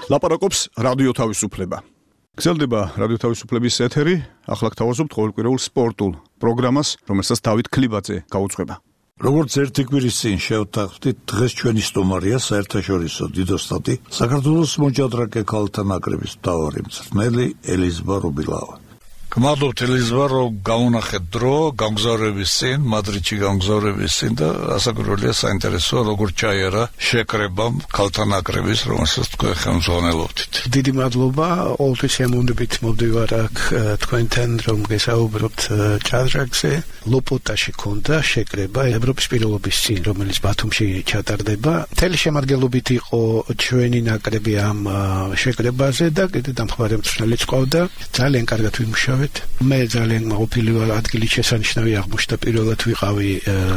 ლაპარაკობს რადიო თავისუფლება. გრძელდება რადიო თავისუფლების ეთერი, ახლა გთავაზობთ ყოველკვირეულ სპორტულ პროგრამას, რომელსაც დავით ქლიბაძე გაუძღვება. როგორც ერთი კვირის წინ შევთანხმდით, დღეს ჩვენი სტუმარია საერთაშორისო დიდოსტატი საქართველოს მოჭადრაკე ქალთა ნაკრების მთავარი მწვრთნელი ელიზაბა რუბილავა. გმადლობთ ელიზაბა, რომ გაუნახეთ დრო გამგზავრების წინ, მადრიდში გამგზავრების წინ და ასაკურველია საინტერესოა როგორ ჩაიარა შეკრებამ ქალთა ნაკრების, რომელსაც თქვენ ხელმძღვანელობთ. დიდი მადლობა, ყოველთვის შემოვნებით მოვდივარ აქ თქვენთან, რომ გესაუბროთ ჭადრაკზე. ლოპოტაში ქონდა შეკრება ევროპის პირველობის წინ, რომელიც ბათუმში ჩატარდება. მთელი შემადგენლობით იყო ჩვენი ნაკრები ამ შეკრებაზე და კიდე დამხმარე მწვრთნელიც ყავდა. ძალიან კარგად ვიმუშავეთ. მე ძალიან მაყოფილი ვარ, ადგილი შესანიშნავი აღმოჩნდა, პირველად ვიყავი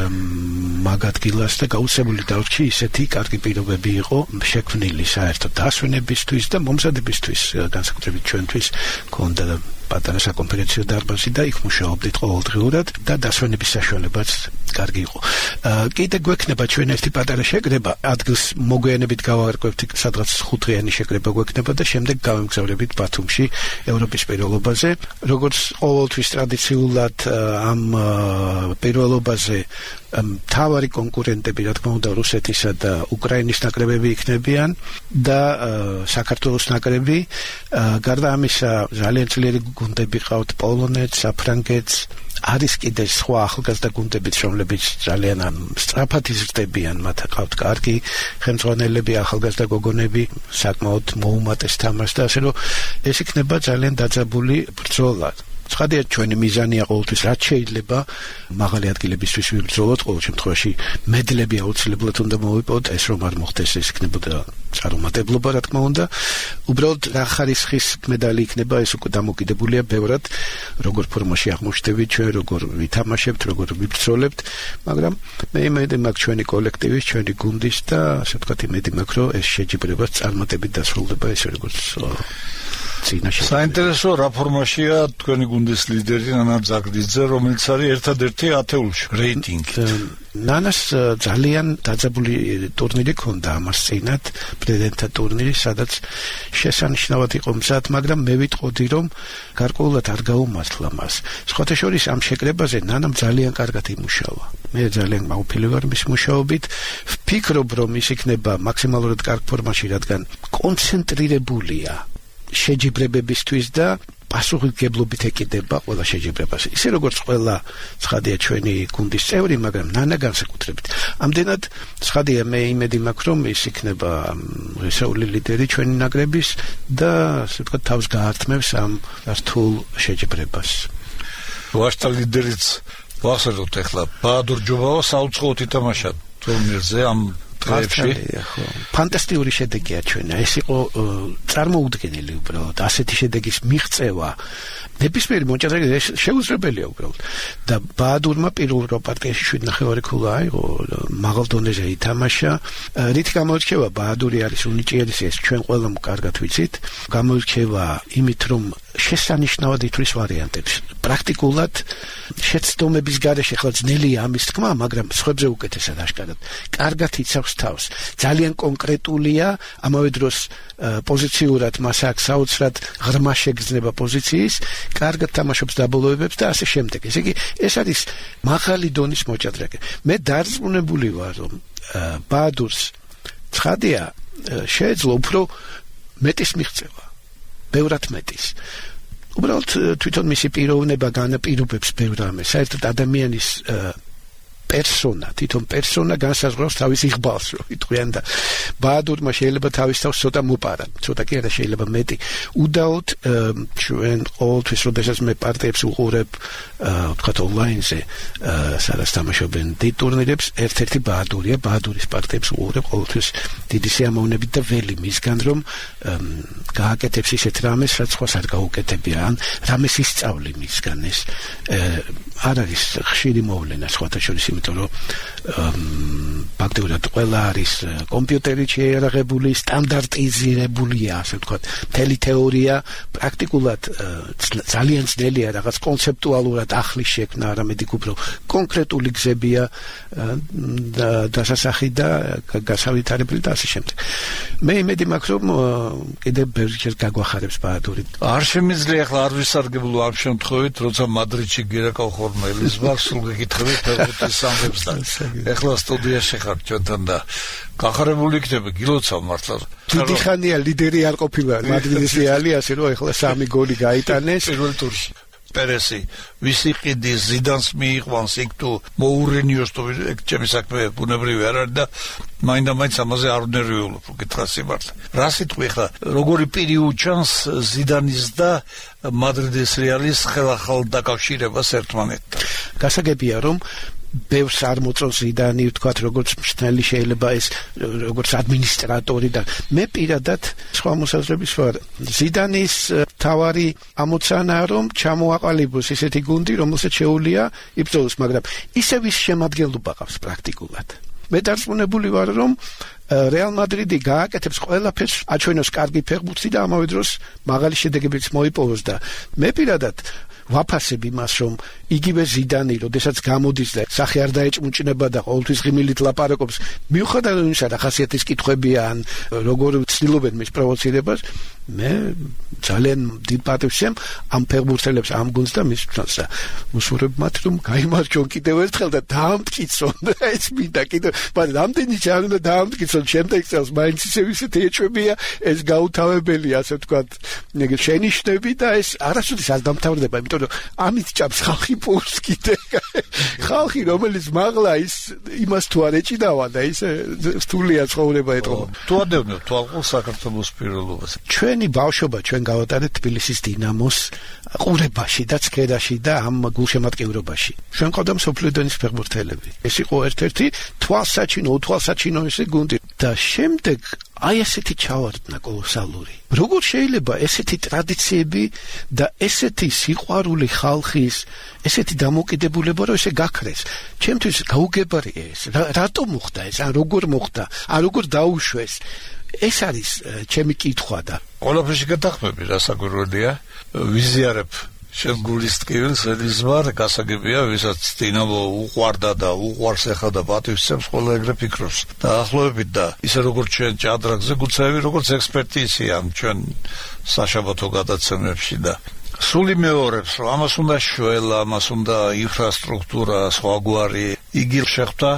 მაგ ადგილას და გაუცემული დარჩი, ისეთი კარგი პირობები იყო შექმნილი საერთოდ დასვენებისთვის და მომზადებისთვის, განსაკუთრებით ჩვენთვის ქონდა პატარა საკონფერენციო დარბაზი და იქ მუშაობდით ყოველდღიურად და დასვენების საშუალებაც კარგი იყო. კიდე გვექნება ჩვენ ერთი პატარა შეკრება, ადგილს მოგვიანებით გავარკვევთ, სადღაც 5 დღიანი შეკრება გვექნება და შემდეგ გავემგზავრებით ბათუმში ევროპის პირველობაზე. როგორც ყოველთვის ტრადიციულად ამ პირველობაზე მთავარი კონკურენტები, რა თქმა უნდა, რუსეთისა და უკრაინის ნაკრებები იქნებიან და საქართველოს ნაკრები. გარდა ამისა, ძალიან ძლიერი გუნდები ყავთ, პოლონეთს, საფრანგეთს, არის კიდე სხვა ახალგაზრდა გუნდებიც, რომლებიც ძალიან სწრაფად იზრდებიან, მათ ყავთ კარგი ხელმძღვანელები, ახალგაზრდა გოგონები, საკმაოდ მოუმატეს თამაშს და ასე რომ ეს იქნება ძალიან დაძაბული ბრძოლა. ცხადია, ჩვენი მიზანია ყოველთვის რაც შეიძლება მაღალი ადგილებისთვის ვიბრძოლოთ, ყოველ შემთხვევაში მედლები აუცილებლად უნდა მოვიპოვოთ, ეს რომ არ მოხდეს, ეს იქნებოდა წარუმატებლობა, რა თქმა უნდა. უბრალოდ რა ხარისხის მედალი იქნება, ეს უკვე დამოკიდებულია ბევრად, როგორ ფორმაში აღმოჩნდებით ჩვენ, როგორ ვითამაშებთ, როგორ ვიბრძოლებთ, მაგრამ მე იმედი მაქვს ჩვენი კოლექტივის, ჩვენი გუნდის და ასე ვთქვათ, იმედი მაქვს, რომ ეს შეჯიბრება წარმატებით დასრულდება, ესე როგორც საინტერესო რა ფორმაშია თქვენი გუნდის ლიდერი ნანა ზაგდიძე, რომელიც არის ერთადერთი ათეულში რეიტინგით. ნანას ძალიან დაძაბული ტურნირი ქონდა ამას წინათ, პრეზიდენტთა ტურნირი, სადაც შესანიშნავად იყო მზად, მაგრამ მე ვიტყოდი, რომ გარკვეულად არ გაუმართლა მას. სხვათა შორის ამ შეკრებაზე ნანამ ძალიან კარგად იმუშავა. მე ძალიან მაყოფილი ვარ მის მუშაობით. ვფიქრობ, რომ ის იქნება მაქსიმალურად კარგ ფორმაში, რადგან კონცენტრირებულია შეჯიბრებებისთვის და პასუხისმგებლობით ეკიდება ყველა შეჯიბრებას. ისე როგორც ყველა ცხადია ჩვენი გუნდის წევრი, მაგრამ ნანა განსაკუთრებით. ამდენად ცხადია, მე იმედი მაქვს, რომ ის იქნება ღირსეული ლიდერი ჩვენი ნაკრების და ასე ვთქვათ, თავს გაართმევს ამ რთულ შეჯიბრებას. ვაშტა ლიდერიც ვახსენოთ ახლა ბაადურ ჯობავა საუცხოოდ ითამაშა ტურნირზე ამ ფანტასტიკური შედეგია ჩვენი. ეს იყო წარმოუდგენელი უბრალოდ. ასეთი შედეგის მიღწევა ნებისმიერი მოჭადრაკე შეუძლებელია უბრალოდ. და ბაადურმა პირველ პარტიაში 7.5 ქულა აიღო, მაღალ დონეზე ითამაშა. რით გამოირჩევა ბაადური არის უნიჭიერესი, ეს ჩვენ ყველამ კარგად ვიცით. გამოირჩევა იმით, რომ შესანიშნავად ითვლის ვარიანტებს. პრაქტიკულად შეცდომების გარეშე ხლა ძნელია ამის თქმა, მაგრამ სხვებზე უკეთესად აშკარად. კარგად იცავს თავს. ძალიან კონკრეტულია, ამავე დროს პოზიციურად მას აქვს საოცრად ღრმა შეგრძნება პოზიციის, კარგად თამაშობს დაბოლოებებს და ასე შემდეგ. ესე იგი, ეს არის მაღალი დონის მოჭადრაკე. მე დარწმუნებული ვარ, რომ ბაადურს ცხადია შეეძლო უფრო მეტის მიღწევა. ბევრად მეტის. უბრალოდ თვითონ მისი პიროვნება განაპირობებს ბევრ რამეს. საერთოდ ადამიანის პერსონა, თვითონ პერსონა განსაზღვრავს თავის იღბალს, რომ იტყვიან და ბაადურმა შეიძლება თავის თავს ცოტა მოპარა, ცოტა კი არა შეიძლება მეტი. უდაოდ ჩვენ ყოველთვის, როდესაც მე პარტიებს უყურებ, ვთქვათ ონლაინზე, სადაც თამაშობენ დიდ ტურნირებს, ერთ-ერთი ბაადურია, ბაადურის პარტიებს უყურებ ყოველთვის დიდი სიამოვნებით და ველი მისგან, რომ გააკეთებს ისეთ რამეს, რაც სხვას არ გაუკეთებია, ან რამეს ისწავლი მისგან ეს. არ არის ხშირი მოვლენა სხვათა შორის, იმიტომ რომ ფაქტობრივად ყველა არის კომპიუტერით შეიარაღებული, სტანდარტიზირებულია, ასე ვთქვათ, მთელი თეორია პრაქტიკულად ძალიან ძნელია რაღაც კონცეპტუალურად ახლის შექმნა, არამედ უფრო კონკრეტული გზებია დასასახი და გასავითარებელი და ასე შემდეგ. მე იმედი მაქვს, რომ კიდევ ბევრჯერ გაგვახარებს ბაადური. არ შემიძლია ახლა არ ვისარგებლო ამ შემთხვევით, როცა მადრიდში გერაკავ ხორმელის ვარ, სულ გეკითხები ფეხბურთის სამებს და ახლა სტუდიაში ხარ ჩვენთან და გახარებული იქნება, გილოცავ მართლა. დიდი ხანია ლიდერი არ ყოფილა მადრიდის რეალი, ასე რომ ახლა 3 გოლი გაიტანეს პირველ ტურში. პერესი ვისი ყიდის ზიდანს მიიყვანს იქ თუ მოურენიოს თუ ეგ ჩემი საქმე ბუნებრივი არ არის და მაინდა-მაინც ამაზე არ ვნერვიულობ უკითხა სიმართლე. რა სიტყვი ხა როგორი პირი უჩანს ზიდანის და მადრიდის რეალის ხელახალ დაკავშირებას ერთმანეთთან. გასაგებია რომ ბევრს არ მოწონს ზიდანი, ვთქვათ, როგორც მშთელი შეიძლება ეს როგორც ადმინისტრატორი და მე პირადად სხვა მოსაზრების ვარ. ზიდანის თავარი ამოცანაა რომ ჩამოაყალიბოს ისეთი გუნდი, რომელსაც შეუძლია იბრძოლოს, მაგრამ ისევ ის შემადგენლობა ყავს პრაქტიკულად. მე დარწმუნებული ვარ რომ რეალ მადრიდი გააკეთებს ყველაფერს, აჩვენოს კარგი ფეხბურთი და ამავე დროს მაღალი შედეგებიც მოიპოვოს და მე პირადად ვაფასებ იმას, რომ იგივე ზიდანი, როდესაც გამოდის და სახე არ დაეჭმუჭნება და ყოველთვის ღიმილით ლაპარაკობს, მიუხედავად იმისა, რა ხასიათის კითხვებია ან როგორ ცდილობენ მის პროვოცირებას, მე ძალიან დიდ პატივს ამ ფეხბურთელებს, ამ გუნდს და მის ფანს და უსურვებ მათ, რომ გაიმარჯვონ კიდევ ერთხელ და დაამტკიცონ ეს მინდა კიდევ, მაგრამ რამდენი ჯერ უნდა დაამტკიცონ შემდეგ წელს, მაინც ისევ ისეთი ეჭვებია, ეს გაუთავებელია, ასე ვთქვათ, შენიშვნები და ეს არასოდეს არ დამთავრდება, იმიტომ რომ ამით ჭამს ხალხი პულს კიდე. ხალხი რომელიც მაღლა ის იმას თუ არ ეჭიდავა და ის რთულია ცხოვრება ეტყობა. თუ ადევნებ თვალყურს საქართველოს პირველობას. ჩვენი ბავშვობა ჩვენ გავატარეთ თბილისის დინამოს ყურებაში და ცქერაში და ამ გულშემატკივრობაში. ჩვენ ყავდა მსოფლიო დონის ფეხბურთელები. ეს იყო ერთ-ერთი თვალსაჩინო ესე გუნდი და შემდეგ აი ესეთი ჩავარდნა კოლოსალური. როგორ შეიძლება ესეთი ტრადიციები და ესეთი სიყვარული ხალხის, ესეთი დამოკიდებულება რომ ესე გაქრეს? ჩემთვის გაუგებარია ეს. რატომ მოხდა ეს? ან როგორ მოხდა? ან როგორ დაუშვეს? ეს არის ჩემი კითხვა და ყველაფერში გეთახმები, რასაკვირველია, ვიზიარებ შენ გულის ტკივილს ელიზბარ გასაგებია, ვისაც დინამო უყვარდა და უყვარს ახლა და პატივისცემს, ყველა ეგრე ფიქრობს. და ახლობებით და ისე როგორც ჩვენ ჭადრაკზე გუცაევი, როგორც ექსპერტი ისეა ჩვენ საშაბათო გადაცემებში და სული მეორებს, რომ ამას უნდა შველა, ამას უნდა ინფრასტრუქტურა, სხვაგვარი. იგი შეხვდა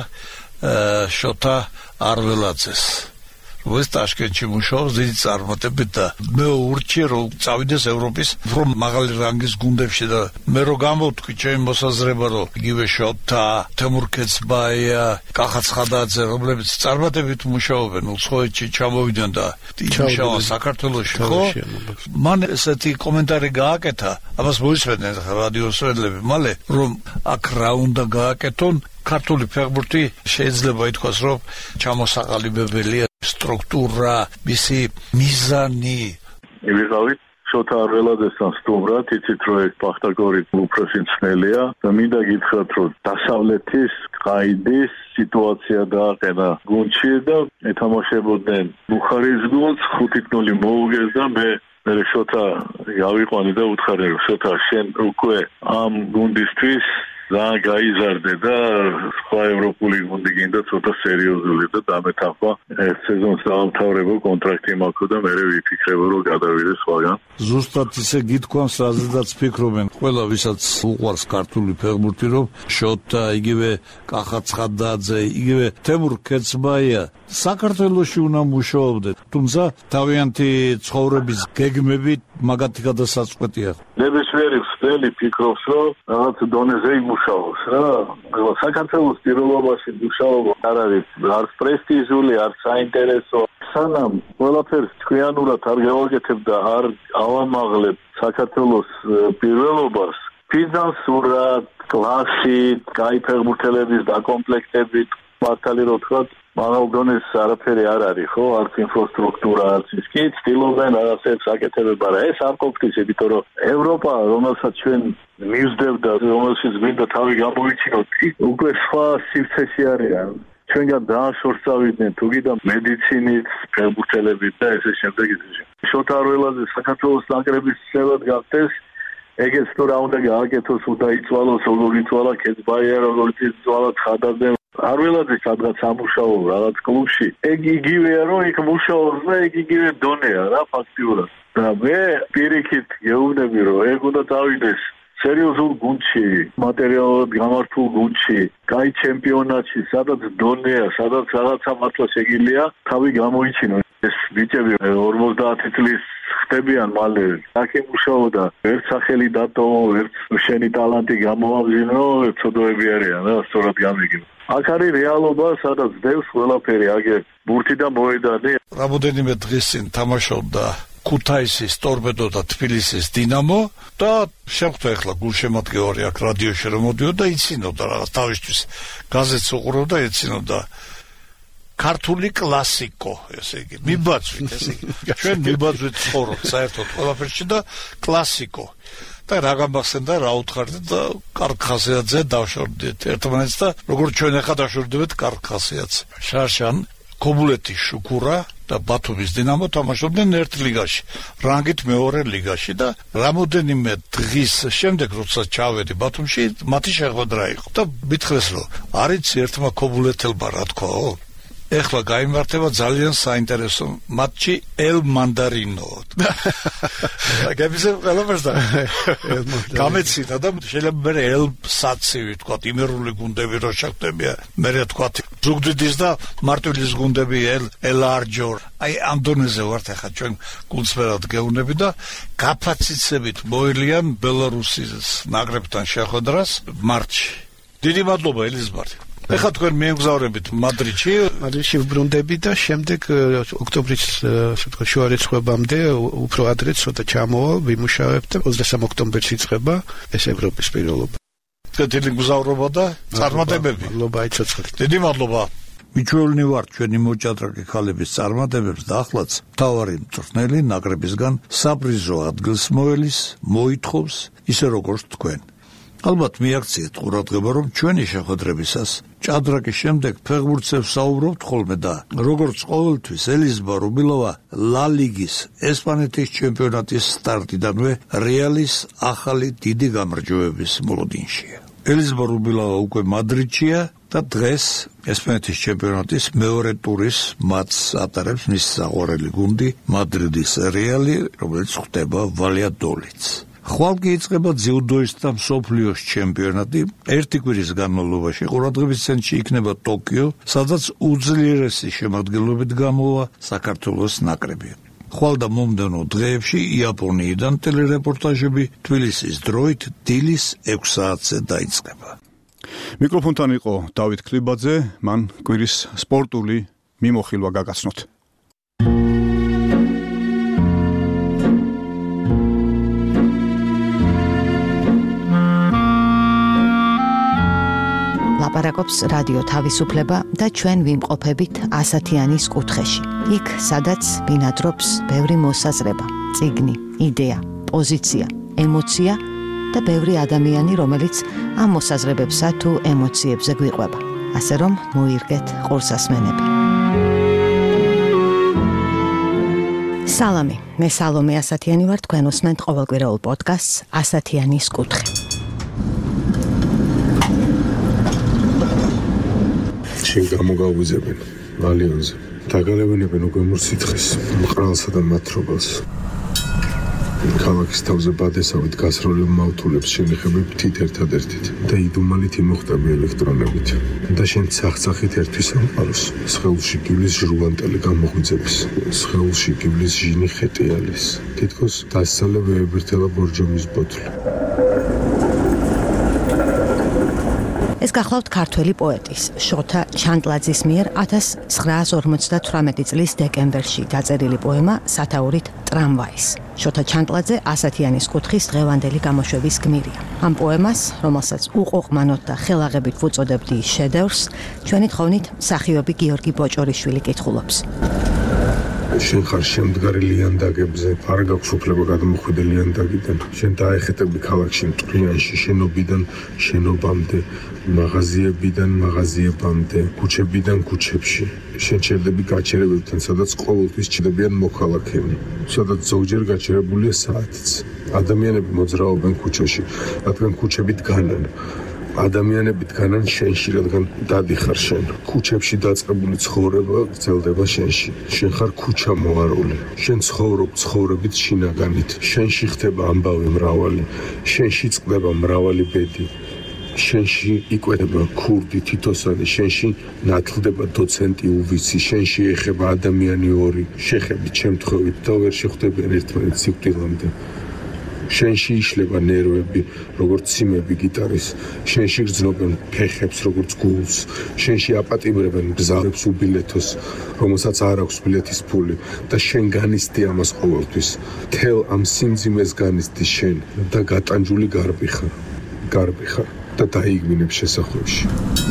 შოთა არველაძეს. ეს ტაშკენტში მუშაობს დიდი წარმატებით და მე ურჩიე რომ წავიდეს ევროპის უფრო მაღალი რანგის გუნდებში და მე რო გამოვთქვი ჩემი მოსაზრება რომ იგივე შოთა, თემურ კეცბაია, კახაცხადაძე, რომლებიც წარმატებით მუშაობენ უცხოეთში ჩამოვიდნენ და იმუშავა საქართველოში, ხო? მან ესეთი კომენტარი გააკეთა, ამას მოისმენდნენ რადიოსვენლები, მალე რომ აქ რა უნდა გააკეთონ ქართული ფეხბურთი შეიძლება ითქვას რომ ჩამოსაყალიბებელია სტრუქტურა, მისი მიზანი. ვიყავით შოთა არველაძესთან სტუმრად, იცით რომ ეს ბახტაგორი უფროსი მწნელია და მინდა გითხრათ რომ დასავლეთის ყაიდის სიტუაცია დააყენა გუნდში და ეთამაშებოდნენ ბუხარის გუნდს 5-0 მოუგეს და მე შოთა გავიყვანე და უთხარი რომ შოთა შენ უკვე ამ გუნდისთვის ძალიან გაიზარდე და სხვა ევროპული გუნდი გინდა ცოტა სერიოზული და დამეთანხმა ეს სეზონს დაამთავრებო კონტრაქტი მაქვს და მე ვიფიქრებო რომ გადავიდე სხვაგან. ზუსტად ისე გითქვამს, რაზედაც ფიქრობენ ყველა, ვისაც უყვარს ქართული ფეხბურთი, რომ შოთა, იგივე კახაცხადაძე, იგივე თემურ კეცბაია საქართველოში უნდა მუშაობდნენ, თუმცა თავიანთი ცხოვრების გეგმები მაგათი გადასაწყვეტია. ნებისმიერი ხსნელი ფიქრობს, რომ რაღაც დონეზე იმუშაოს რა. საქართველოს პირველობაში მუშაობა არ არის არც პრესტიჟული, არც საინტერესო. სანამ ყველაფერს თქვენურად არ გავაკეთებ და არ ავამაღლებ საქართველოს პირველობას, ფინანსურად, კლასით, კაი ფეხბურთელების დაკომპლექტებით, მართალი რო ვთქვათ, მაღალ დონეს არაფერი არ არის, ხო? არც ინფრასტრუქტურა, არც ის კი ცდილობენ რაღაცებს აკეთებება, რა ეს არ ყოფნის, იმიტომ რომ ევროპა, რომელსაც ჩვენ მივსდებდა, რომელშიც მინდა თავი გამოიჩინოთ, უკვე სხვა სივრცეში არიან. ჩვენგან ძალიან შორს წავიდნენ თუ კიდე მედიცინით, ფეხბურთელებით და ესე შემდეგ. შოთა არველაძე საქართველოს ნაკრების წევრად გახდეს, ეგეც თუ რა უნდა გააკეთოს, უნდა იწვალოს, როგორ იწვალა კეცბაია, როგორ იწვალა ცხადაძე. არველაძე სადღაც ამუშაო რაღაც კლუბში. ეგ იგივეა, რომ იქ მუშაობს და ეგ იგივე დონეა რა ფაქტიურად. და მე პირიქით გეუბნები, რომ ეგ უნდა წავიდეს სერიოზულ გუნდში, მატერიალურად გამართულ გუნდში, კაი ჩემპიონატში, სადაც დონეა, სადაც რაღაცა მართლა შეგიძლია თავი გამოიჩინო. ეს ბიჭები 50 წლის ხდებიან მალე. აქ იმუშაოდა, ერთ სახელი დატოვო, ერთ შენი ტალანტი გამოავლინა, ცოდოები არიან რა, სწორად გამიგინო. აქ არის რეალობა, სადაც დევს ყველაფერი, აგერ ბურთი და მოედანი. რამოდენიმე დღის წინ თამაშობდა ქუთაისის ტორპედო და თბილისის დინამო და შემხვდა ახლა გულშემატკივარი აქ რადიოში რომ მოდიოდა და იცინოდა რაღაც თავისთვის გაზეთს უყურებდა, იცინოდა ქართული კლასიკო, ესე იგი, მიბაძვით, ესე იგი. ჩვენ მიბაძვით ცხოვრობ საერთოდ ყველაფერში და კლასიკო. და რა გამახსენდა, რა უთხარდა და კარგხასიათზე დავშორდით ერთმანეთს და როგორც ჩვენ ახლა დავშორდებით კარგხასიათს. შარშან, ქობულეთის შუქურა და ბათუმის დინამო თამაშობდნენ ერთ ლიგაში, რანგით მეორე ლიგაში და რამოდენიმე დღის შემდეგ, როცა ჩავედი ბათუმში, მათი შეხვედრა იყო და მითხრეს, რომ არის ერთმა ქობულეთელმა რა თქვაო? ეხლა გაიმართება ძალიან საინტერესო მატჩი ელ მანდარინო. გაბიზე ყველაფერს და გამეცინა და შეიძლება მე ელ საცივი თქვა, იმერული გუნდები რო შეხვდებიან, მე თქვა ზუგდიდის და მარტვილის გუნდები ელ არჯორ. აი ამ დონეზე ვართ ახლა ჩვენ გუნდსმენად გეუნები და გაფაციცებით მოელიან ბელარუსის ნაკრებთან შეხვედრას მარტში. დიდი მადლობა ელიზბარ. ეხლა თქვენ მიემგზავრებით მადრიდში ვბრუნდები და შემდეგ ოქტომბრის შუა რიცხვებამდე უფრო ადრე ცოტა ჩამოვალ, ვიმუშავებ და 23 ოქტომბერს იწყება ეს ევროპის პირველობა. დიდი მგზავრობა და წარმატებები. მადლობა, იცოცხლეთ. დიდი მადლობა. მიჩვეულნი ვართ ჩვენი მოჭადრაკე ქალების წარმატებებს და ახლაც მთავარი მწვრთნელი ნაკრებისგან საპრიზო ადგილს მოელის, მოითხოვს ისე როგორც თქვენ. ალბათ მიაქციეთ ყურადღება, რომ ჩვენი შეხვედრებისას ჭადრაკის შემდეგ ფეხბურთს საუბრობთ ხოლმე და როგორც ყოველთვის ელიზბარ რუბილოვა ლა ლიგის ესპანეთის ჩემპიონატის სტარტიდანვე რეალის ახალი დიდი გამარჯვების მოლოდინშია. ელიზბარ რუბილოვა უკვე მადრიდშია და დღეს ესპანეთის ჩემპიონატის მეორე ტურის მატჩს ატარებს მის საყვარელი გუნდი მადრიდის რეალი, რომელიც ხვდება ვალიადოლიდს. ხვალ კი იწყება ძიუდოისტთა მსოფლიოს ჩემპიონატი. ერთი კვირის განმავლობაში ყურადღების ცენტრში იქნება ტოკიო, სადაც უძლიერესი შემადგენლობით გამოვა საქართველოს ნაკრები. ხვალ და მომდევნო დღეებში იაპონიიდან ტელერეპორტაჟები თბილისის დროით დილის 6 საათზე დაიწყება. მიკროფონთან იყო დავით ქლიბაძე, მან კვირის სპორტული მიმოხილვა გაგაცნოთ. ლაპარაკობს რადიო თავისუფლება და ჩვენ ვიმყოფებით ასათიანის კუთხეში. იქ, სადაც ბინადრობს ბევრი მოსაზრება, წიგნი, იდეა, პოზიცია, ემოცია და ბევრი ადამიანი, რომელიც ამ მოსაზრებებსა თუ ემოციებზე გვიყვება. ასე რომ, მოირგეთ ყურსასმენები. სალამი, მე სალომე ასათიანი ვარ, თქვენ უსმენთ ყოველკვირეულ პოდკასტს ასათიანის კუთხე. შენ გამოგაღვიძებენ ალიონზე. დაგალებინებენ უკვე მურსითხის, მყრალსა და მათრობას. ქალაქის თავზე ბადესავით გასროლებ მავთულებს შენიხები ფთით ერთადერთით და იდუმალით იმოხტები ელექტრონებით. და შენ ცახცახით ერთვის ამყაროს. სხეულში გივლის ჟრუვანტელი გამოღვიძების. სხეულში გივლის ჟინი ხეტიალის. თითქოს დასცალე ვეებერთელა ბორჯომის ბოთლი. ეს გახლავთ ქართველი პოეტის შოთა ჩანტლაძის მიერ 1958 წლის დეკემბერში დაწერილი პოემა სათაურით ტრამვაის. შოთა ჩანტლაძე ასათიანის კუთხის დღევანდელი გამოშვების გმირია. ამ პოემას, რომელსაც უყოყმანოდ და ხელაღებით ვუწოდებდი შედევრს, ჩვენი თხოვნით მსახიობი გიორგი ბოჭორიშვილი კითხულობს. შენ ხარ შემდგარი ლიანდაგებზე, არ გაქვს უფლება გადმოხვიდე ლიანდაგიდან. შენ დაეხეტები ქალაქში მტვრიანში, შენობიდან შენობამდე, მაღაზიებიდან მაღაზიებამდე, ქუჩებიდან ქუჩებში. შენ ჩერდები გაჩერებებთან, სადაც ყოველთვის ჩერდებიან მოქალაქეები, სადაც ზოგჯერ გაჩერებულია საათიც. ადამიანები მოძრაობენ ქუჩაში, რადგან ქუჩები დგანან. ადამიანები დგანან შენში, რადგან დადიხარ შენ. ქუჩებში დაწყებული ცხოვრება გრძელდება შენში. შენ ხარ ქუჩა მოარული. შენ ცხოვრობ ცხოვრებით შინაგანით. შენში ხდება ამბავი მრავალი. შენში წყდება მრავალი ბედი. შენში იკვეთება ქურდი თითოსანი. შენში ნათლდება დოცენტი უვიცი. შენში ეხება ადამიანი ორი. შეხებით შემთხვევით და ვერ შეხვდებიან ერთმანეთს სიკვდილამდე. შენში იშლება ნერვები, როგორც სიმები გიტარის. შენში გრძნობენ ფეხებს, როგორც გულს. შენში აპატიმრებენ გზარებს უბილეთოს, რომელსაც არ აქვს ბილეთის ფული და შენ განიცდი ამას ყოველთვის. თელ ამ სიმძიმეს განიცდი შენ და გატანჯული გარბი ხარ და დაიგმინებ შესახვევში.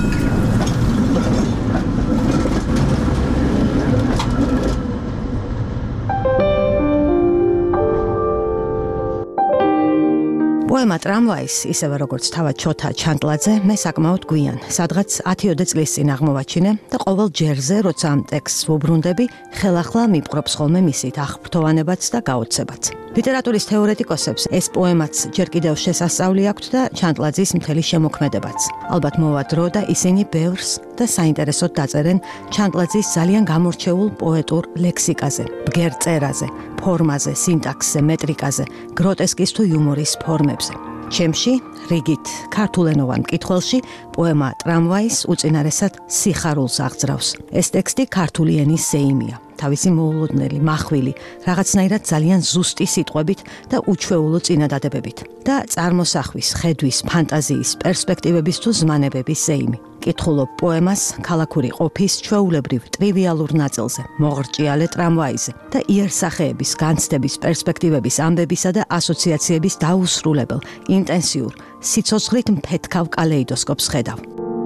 პოემა ტრამვაის, ისევე როგორც თავად შოთა ჩანტლაძე, მე საკმაოდ გვიან, სადღაც 10-20 წლის წინ აღმოვაჩინე და ყოველ ჯერზე, როცა ამ ტექსტს ვუბრუნდები, ხელახლა მიპყრობს ხოლმე მისით აღფრთოვანებაც და გაოცებაც. ლიტერატურის თეორეტიკოსებს ეს პოემაც ჯერ კიდევ შესასწავლი აქვთ და ჩანტლაძის მთელი შემოქმედებაც. ალბათ მოვა დრო და ისინი ბევრს და საინტერესოდ დაწერენ ჩანტლაძის ძალიან გამორჩეულ პოეტურ ლექსიკაზე, ბგერ წერაზე, ფორმაზე, სინტაქსზე, მეტრიკაზე, გროტესკის თუ იუმორის ფორმებზე. ჩემში, რიგით ქართულენოვან მკითხველში, პოემა ტრამვაის უწინარესად სიხარულს აღძრავს. ეს ტექსტი ქართული ენის ზეიმია. თავისი მოულოდნელი, მახვილი, რაღაცნაირად ძალიან ზუსტი სიტყვებით და უჩვეულო წინადადებებით და წარმოსახვის, ხედვის, ფანტაზიის, პერსპექტივების თუ ზმანებების ზეიმი. კითხულობ პოემას ქალაქური ყოფის ჩვეულებრივ ტრივიალურ ნაწილზე, მოღრჭიალე ტრამვაიზე და იერსახეების, განცდების, პერსპექტივების, ამბებისა და ასოციაციების დაუსრულებელ, ინტენსიურ, სიცოცხლით მფეთქავ კალეიდოსკოპს ხედავ.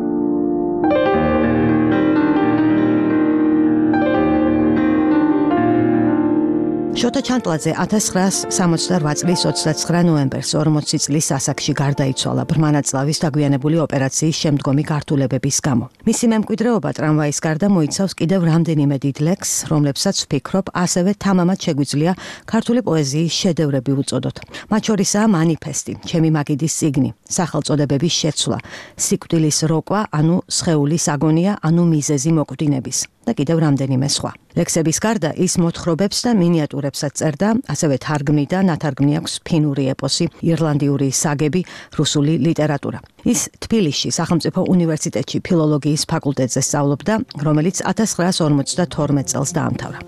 შოთა ჩანტლაძე 1968 წლის 29 ნოემბერს 40 წლის ასაკში გარდაიცვალა ბრმანაწლავის დაგვიანებული ოპერაციის შემდგომი გართულებების გამო. მისი მემკვიდრეობა ტრამვაის გარდა მოიცავს კიდევ რამდენიმე დიდ ლექსს, რომლებსაც ვფიქრობ, ასევე თამამად შეგვიძლია ქართული პოეზიის შედევრები უწოდოთ. მათ შორისაა მანიფესტი, ჩემი მაგიდის წიგნი, სახელწოდებების შეცვლა, სიკვდილის როკვა, ანუ სხეულის აგონია, ანუ მიზეზი მოკვდინების და კიდევ რამდენიმე სხვა. ლექსების გარდა ის მოთხრობებს და მინიატურებსაც წერდა, ასევე თარგმნიდა, ნათარგმნი აქვს ფინური ეპოსი, ირლანდიური საგები, რუსული ლიტერატურა. ის თბილისში სახელმწიფო უნივერსიტეტში ფილოლოგიის ფაკულტეტზე სწავლობდა, რომელიც 1952 წელს დაამთავრა.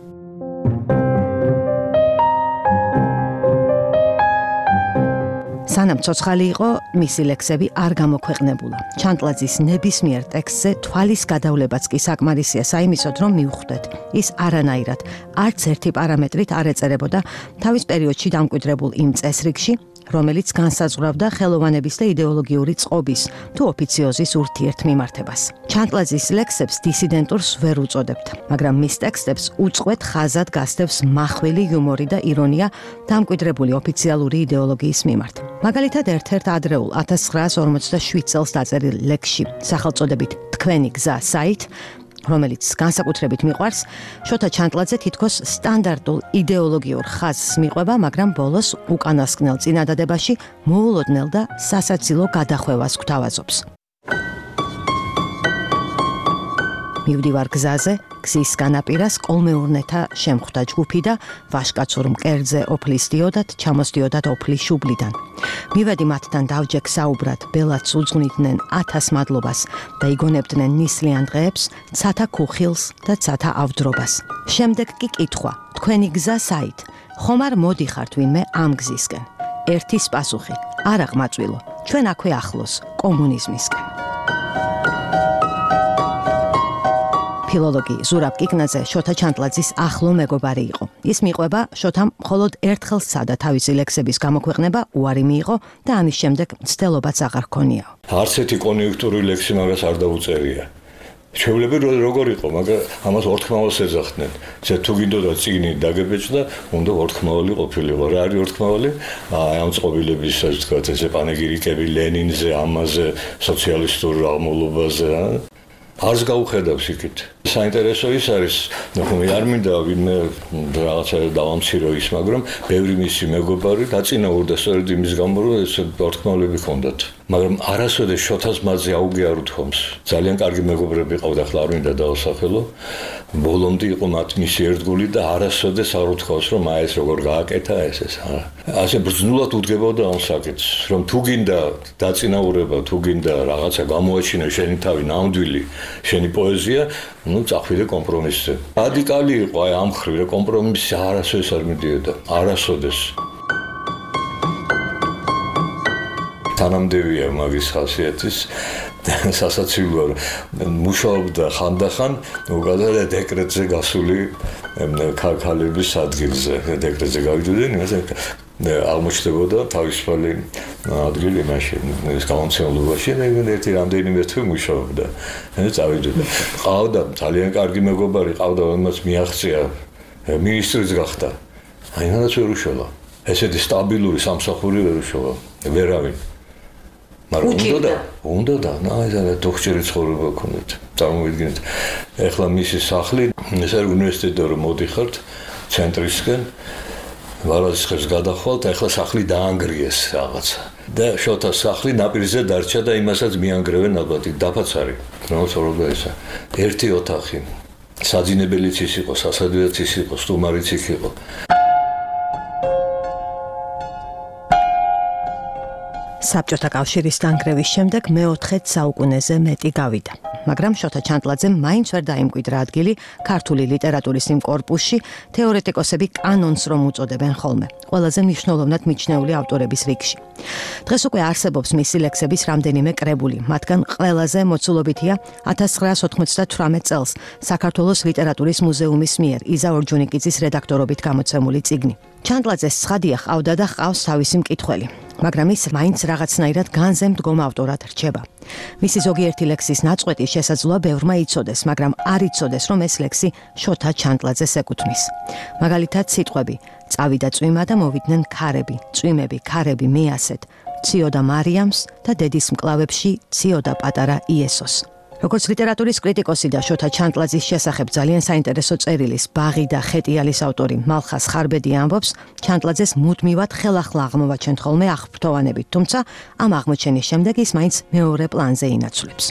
სანამ ცოცხალი იყო, მისი ლექსები არ გამოქვეყნებულა. ჩანტლაძის ნებისმიერ ტექსტზე თვალის გადავლებაც კი საკმარისია საიმისოდ, რომ მივხვდეთ, ის არანაირად არც ერთი პარამეტრით არ ეწერებოდა თავის პერიოდში დამკვიდრებულ იმ წესრიგში, რომელიც განსაზღვრავდა ხელოვანების და იდეოლოგიური წყობის თუ ოფიციოზის ურთიერთმიმართებას. ჩანტლაძის ლექსებს დისიდენტურს ვერ უწოდებთ, მაგრამ მის ტექსტებს უწყვეტ ხაზად გასდევს მახვილი იუმორი და ირონია დამკვიდრებული ოფიციალური იდეოლოგიის მიმართ. მაგალითად, ერთ-ერთ ადრეულ 1947 წელს დაწერილ ლექსში, სახელწოდებით „თქვენი გზა საით“, რომელიც განსაკუთრებით მიყვარს, შოთა ჩანტლაძე თითქოს სტანდარტულ იდეოლოგიურ ხაზს მიყვება, მაგრამ ბოლოს უკანასკნელ წინადადებაში მოულოდნელ და სასაცილო გადახვევას გვთავაზობს. მივდივარ გზაზე, გზის განაპირას კოლმეურნეთა შემხვდა ჯგუფი და ვაშკაცურ მკერდზე ოფლის დიოდათ ჩამოსდიოდათ ოფლის შუბლიდან. მივედი მათთან დავჯექ საუბრად, ბელაც უძღვნიდნენ 1000 მადლობას და იგონებდნენ ნისლიან დღეებს, ცათა ქუხილს და ცათა ავდრობას. შემდეგ კი კითხვა, თქვენი გზა საით? ხომ არ მოდიხართ ვინმე ამ გზისკენ? ერთის პასუხი, არა ყმაწვილო, ჩვენ აქვე ახლოს, კომუნიზმისკენ. ფილოლოგი ზურაბ კიკნაძე შოთა ჩანტლაძის ახლო მეგობარი იყო. ის მიყვება შოთამ მხოლოდ ერთხელ სცადა თავისი ლექსების გამოქვეყნება, უარი მიიღო და ამის შემდეგ მცდელობაც აღარ ჰქონიაო. არც ერთი კონიუნქტურული ლექსი მაგას არ დაუწერია. Შეუძლებელი როგორ იყო, მაგრამ ამას ორთქმავალს ეძახდნენ. თუ გინდოდა წიგნი დაგებეჭდა, უნდა ორთქმავალი ყოფილიყო. რა არის ორთქმავალი? ამ წყობილების, ასე ვთქვათ, ესე პანეგირიკები ლენინზე, ამაზე, სოციალისტურ აღმავლობაზე, არც გაუხედავს იქით. საინტერესო ის არის, ნახე არ მინდა ვინმე რაღაცა დავამცირო ის, მაგრამ ბევრი მისი მეგობარი დაწინაურდა სწორედ იმის გამო, რომ ეს ორთქმავლები ჰქონდათ. მაგრამ არასოდეს შოთას მაძე აუგი არ უთხოვს. ძალიან კარგი მეგობრები ყავდა, ახლა არ მინდა დავასახელო. ბოლომდე იყო მათ მისი ერთგული და არასოდეს არ უთხოვს, რომ აი ეს როგორ გააკეთა ეს. ასე ბრძნულად უდგებოდა ამ საკითხს, რომ თუ გინდა დაწინაურება, თუ გინდა რაღაცა გამოაჩინო შენი თავი ნამდვილი, შენი პოეზია, წახვიდე კომპრომისზე. რადიკალი იყო აი ამ ხრივ, რომ კომპრომისი არასოდეს არ მიდიოდა, არასოდეს. თანამდევია მაგის ხასიათის სასაცილოა მუშაობდა ხანდახან უგადაა დეკრეტზე გასული ქალების ადგილზე დეკრეტზე გავიდოდნენ იმაზე აღმოჩნდებოდა თავისუფალი ადგილი მაშინ ეს გამომცემლობაში და ერთი რამდენიმე თვე მუშაობდა და წავიდოდა ყავდა ძალიან კარგი მეგობარი ყავდა რომელსაც მიაღწია მინისტრიც გახდა აი რაღაც ვერ უშველა ესეთი სტაბილური სამსახური ვერ უშველა ვერავინ მაგრამ უნდა და ნაიზანა დოქტორი ცხოვრება ქონდეთ წარმოვიდგინეთ ეხლა მისი სახლი ეს არის უნივერსიტეტი რომ მოდიხართ ცენტრისკენ ვარაცხებს გადახვალთ ეხლა სახლი დაანგრიეს რაღაცა და შოთა სახლი ნაპირზე დარჩა და იმასაც მიანგრევენ ალბათ დაფაცარი რაღაც ორობა ისა ერთი ოთახი საძინებელიც ის იყო სასადეც ის იყო სტუმარიც იქ იყო საბჭოთა კავშირის დანგრევის შემდეგ მე-4 საუკუნეზე მეტი გავიდა. მაგრამ შოთა ჩანტლაძემ მაინც ვერ დაიმკვიდრა ადგილი ქართული ლიტერატურის იმ კორპუსში, თეორეტიკოსები კანონს რომ უწოდებენ ხოლმე, ყველაზე მნიშვნელოვნად მიჩნეული ავტორების რიგში. დღეს უკვე არსებობს მისი ლექსების რამდენიმე კრებული, მათგან ყველაზე მოცულობითია 1998 წელს საქართველოს ლიტერატურის მუზეუმის მიერ იზა ორჯონიკიძის რედაქტორობით გამოცემული წიგნი. ჩანტლაძეს ცხადია ყავდა და ყავს თავისი მკითხველი. მაგრამ ის მაინც რაღაცნაირად განზე მდგომ ავტორად რჩება. მისი ზოგიერთი ლექსის ნაწყვეტი შესაძლოა ბევრმა იცოდეს, მაგრამ არ იცოდეს, რომ ეს ლექსი შოთა ჩანტლაძეს ეკუთვნის. მაგალითად სიტყვები: წავიდა წვიმა და მოვიდნენ ქარები, წვიმები, ქარები მე ასეთ, ციოდა მარიამს და დედის მკლავებში ციოდა პატარა იესოს. როგორც ლიტერატურის კრიტიკოსი და შოთა ჩანტლაძის შესახებ ძალიან საინტერესო წერილის ბაღი და ხეტიალის ავტორი მალხას ხარბედი ამბობს, ჩანტლაძეს მუდმივად ხელახლა აღმოვაჩენთ ხოლმე აღფრთოვანებით, თუმცა ამ აღმოჩენის შემდეგ ის მაინც მეორე პლანზე ინაცვლებს.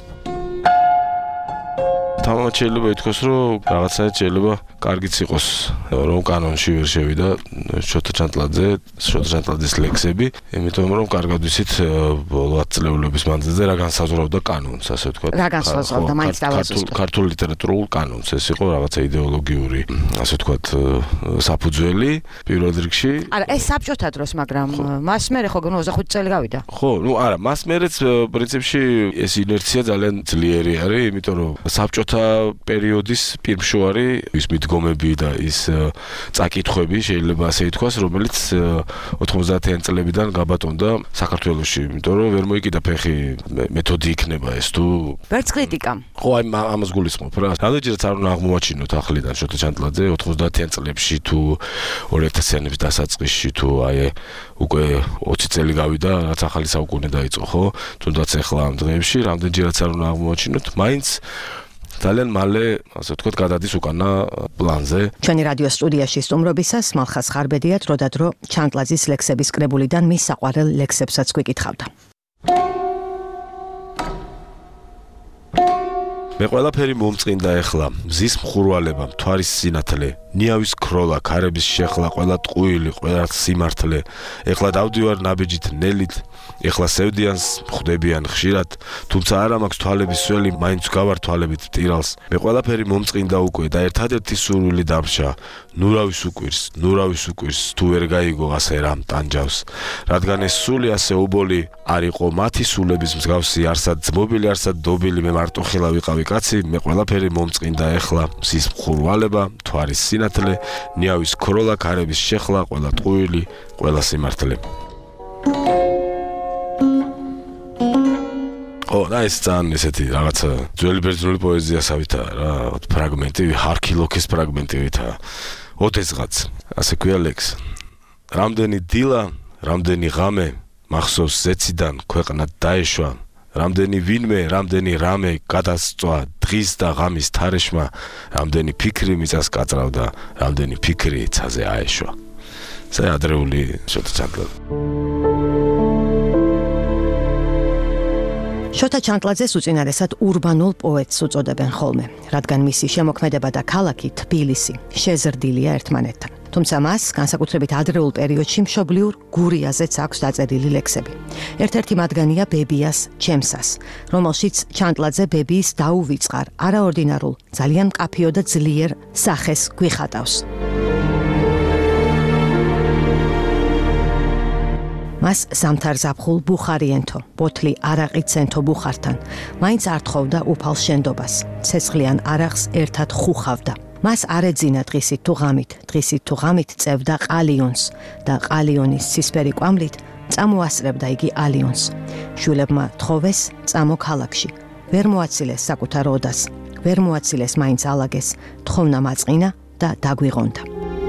თამამად შეიძლება ითქვას, რომ რაღაცაა შეიძლება კარგიც იყოს, რომ კანონში ვერ შევიდა შოთა ჩანტლაძის ლექსები, იმიტომ რომ კარგად ვიცით ბოლო 10 წლეულების მანძილზე რა განსაზღვრავდა კანონს, ასე ვთქვათ. რა განსაზღვრავდა, მაინც დავაზუსტო. ქართულ ლიტერატურულ კანონს, ეს იყო რაღაცა იდეოლოგიური, ასე ვთქვათ, საფუძველი პირველ რიგში. არა, ეს საბჭოთა დროს, მაგრამ მას მერე ხო 25 წელი გავიდა. ხო, არა, მას მერეც პრინციპში ეს ინერცია ძალიან ძლიერი არის, იმიტომ რომ საბჭოთა პერიოდის პირმშოვარი ის მიდგომები და ის წაკითხვები შეიძლება ასე ითქვას, რომელიც 90-იან წლებიდან გაბატონდა საქართველოში, იმიტომ რომ ვერ მოიკიდა ფეხი მეთოდი იქნება ეს თუ ვერც კრიტიკამ. ხო, აი ამას გულისხმობ რა. რამდენჯერაც არ უნდა აღმოვაჩინოთ ახლიდან შოთა ჩანტლაძე 90-იან წლებში თუ 2000-იანების დასაწყისში თუ აი უკვე 20 წელი გავიდა, რაც ახალი საუკუნე დაიწყო, ხო? თუნდაც ახლა ამ დღეებში რამდენჯერაც არ უნდა აღმოვაჩინოთ, მაინც ძალიან მალე, ასე ვთქვათ, გადადის უკანა პლანზე. ჩვენი რადიო სტუდიაში სტუმრობისას მალხას ხარბედია დროდადრო ჩანტლაძის ლექსების კრებულიდან მის საყვარელ ლექსებსაც გვიკითხავდა. მე ყველაფერი მომწყინდა ეხლა, მზის მხურვალება, მთვარის სინათლე, ნიავის ქროლა, ქარების შეხლა, ყველა ტყუილი, ყველა სიმართლე. ეხლა დავდივარ ნაბიჯით ნელით, ეხლა სევდიანს ხვდებიან ხშირად, თუმცა არა მაქვს თვალების სველი, მაინც გავარ თვალებით ტირალს. მე ყველაფერი მომწყინდა უკვე და ერთადერთი სურვილი დამრჩა, ნურავის უკვირს, თუ ვერ გაიგო ასე რამ ტანჯავს. რადგან ეს სული ასე უბოლი არ იყო მათი სულების მსგავსი, არსად ძმობილი, არსად დობილი, მე მარტოხელა ვიყავი კაცი, მე ყველაფერი მომწყინდა ეხლა, მზის მხურვალება, მთვარის სინათლე, ნიავის ქროლა, ქარების შეხლა, ყველა ტყუილი, ყველა სიმართლე. და ეს ძალიან ესეთი რაღაცა ძველი ბერძნული პოეზიასავითაა რა, ფრაგმენტი, ჰარქილოქის ფრაგმენტივითაა. ოდესღაც, ასე ქვია ლექს. რამდენი დილა, რამდენი ღამე, მახსოვს ზეციდან ქვეყნად დაეშვა, რამდენი ვინმე, რამდენი რამე გადასწვა დღის და ღამის თარეშმა, რამდენი ფიქრი მიწას კაწრავდა, რამდენი ფიქრი ცაზე აეშვა. ეს ადრეული შოთა ჩანკლაძე. შოთა ჩანკლაძეს უწინარესად ურბანულ პოეტს უწოდებენ ხოლმე, რადგან მისი შემოქმედება და ქალაქი თბილისი შეზრდილია ერთმანეთთან. თუმცა მას განსაკუთრებით ადრეულ პერიოდში მშობლიურ გურიაზეც აქვს დაწერილი ლექსები. ერთ-ერთი მათგანია ბებიას ჩემსას, რომელშიც ჩანკლაძე ბებიის დაუვიწყარ, არაორდინარულ, ძალიან მკაფიო და ძლიერ სახეს გვიხატავს. მას სამთარზაფხულ ბუხარიენთო, ბოთლი არაყიცენთო ბუხართან, მაინც არ თხოვდა უფალ შენდობას, ცეცხლიან არახს ერთად ხუხავდა. მას არ ეძინა დღისით თუ ღამით წევდა ყალიონს და ყალიონის ცისფერი კვამლით წამოასწრებდა იგი ალიონს. შვილებმა თხოვეს წამო ქალაქში, ვერ მოაცილეს საკუთარ ოდას, ვერ მოაცილეს მაინც ალაგეს, თხოვნა მაწყინა და დაგვიღონდა.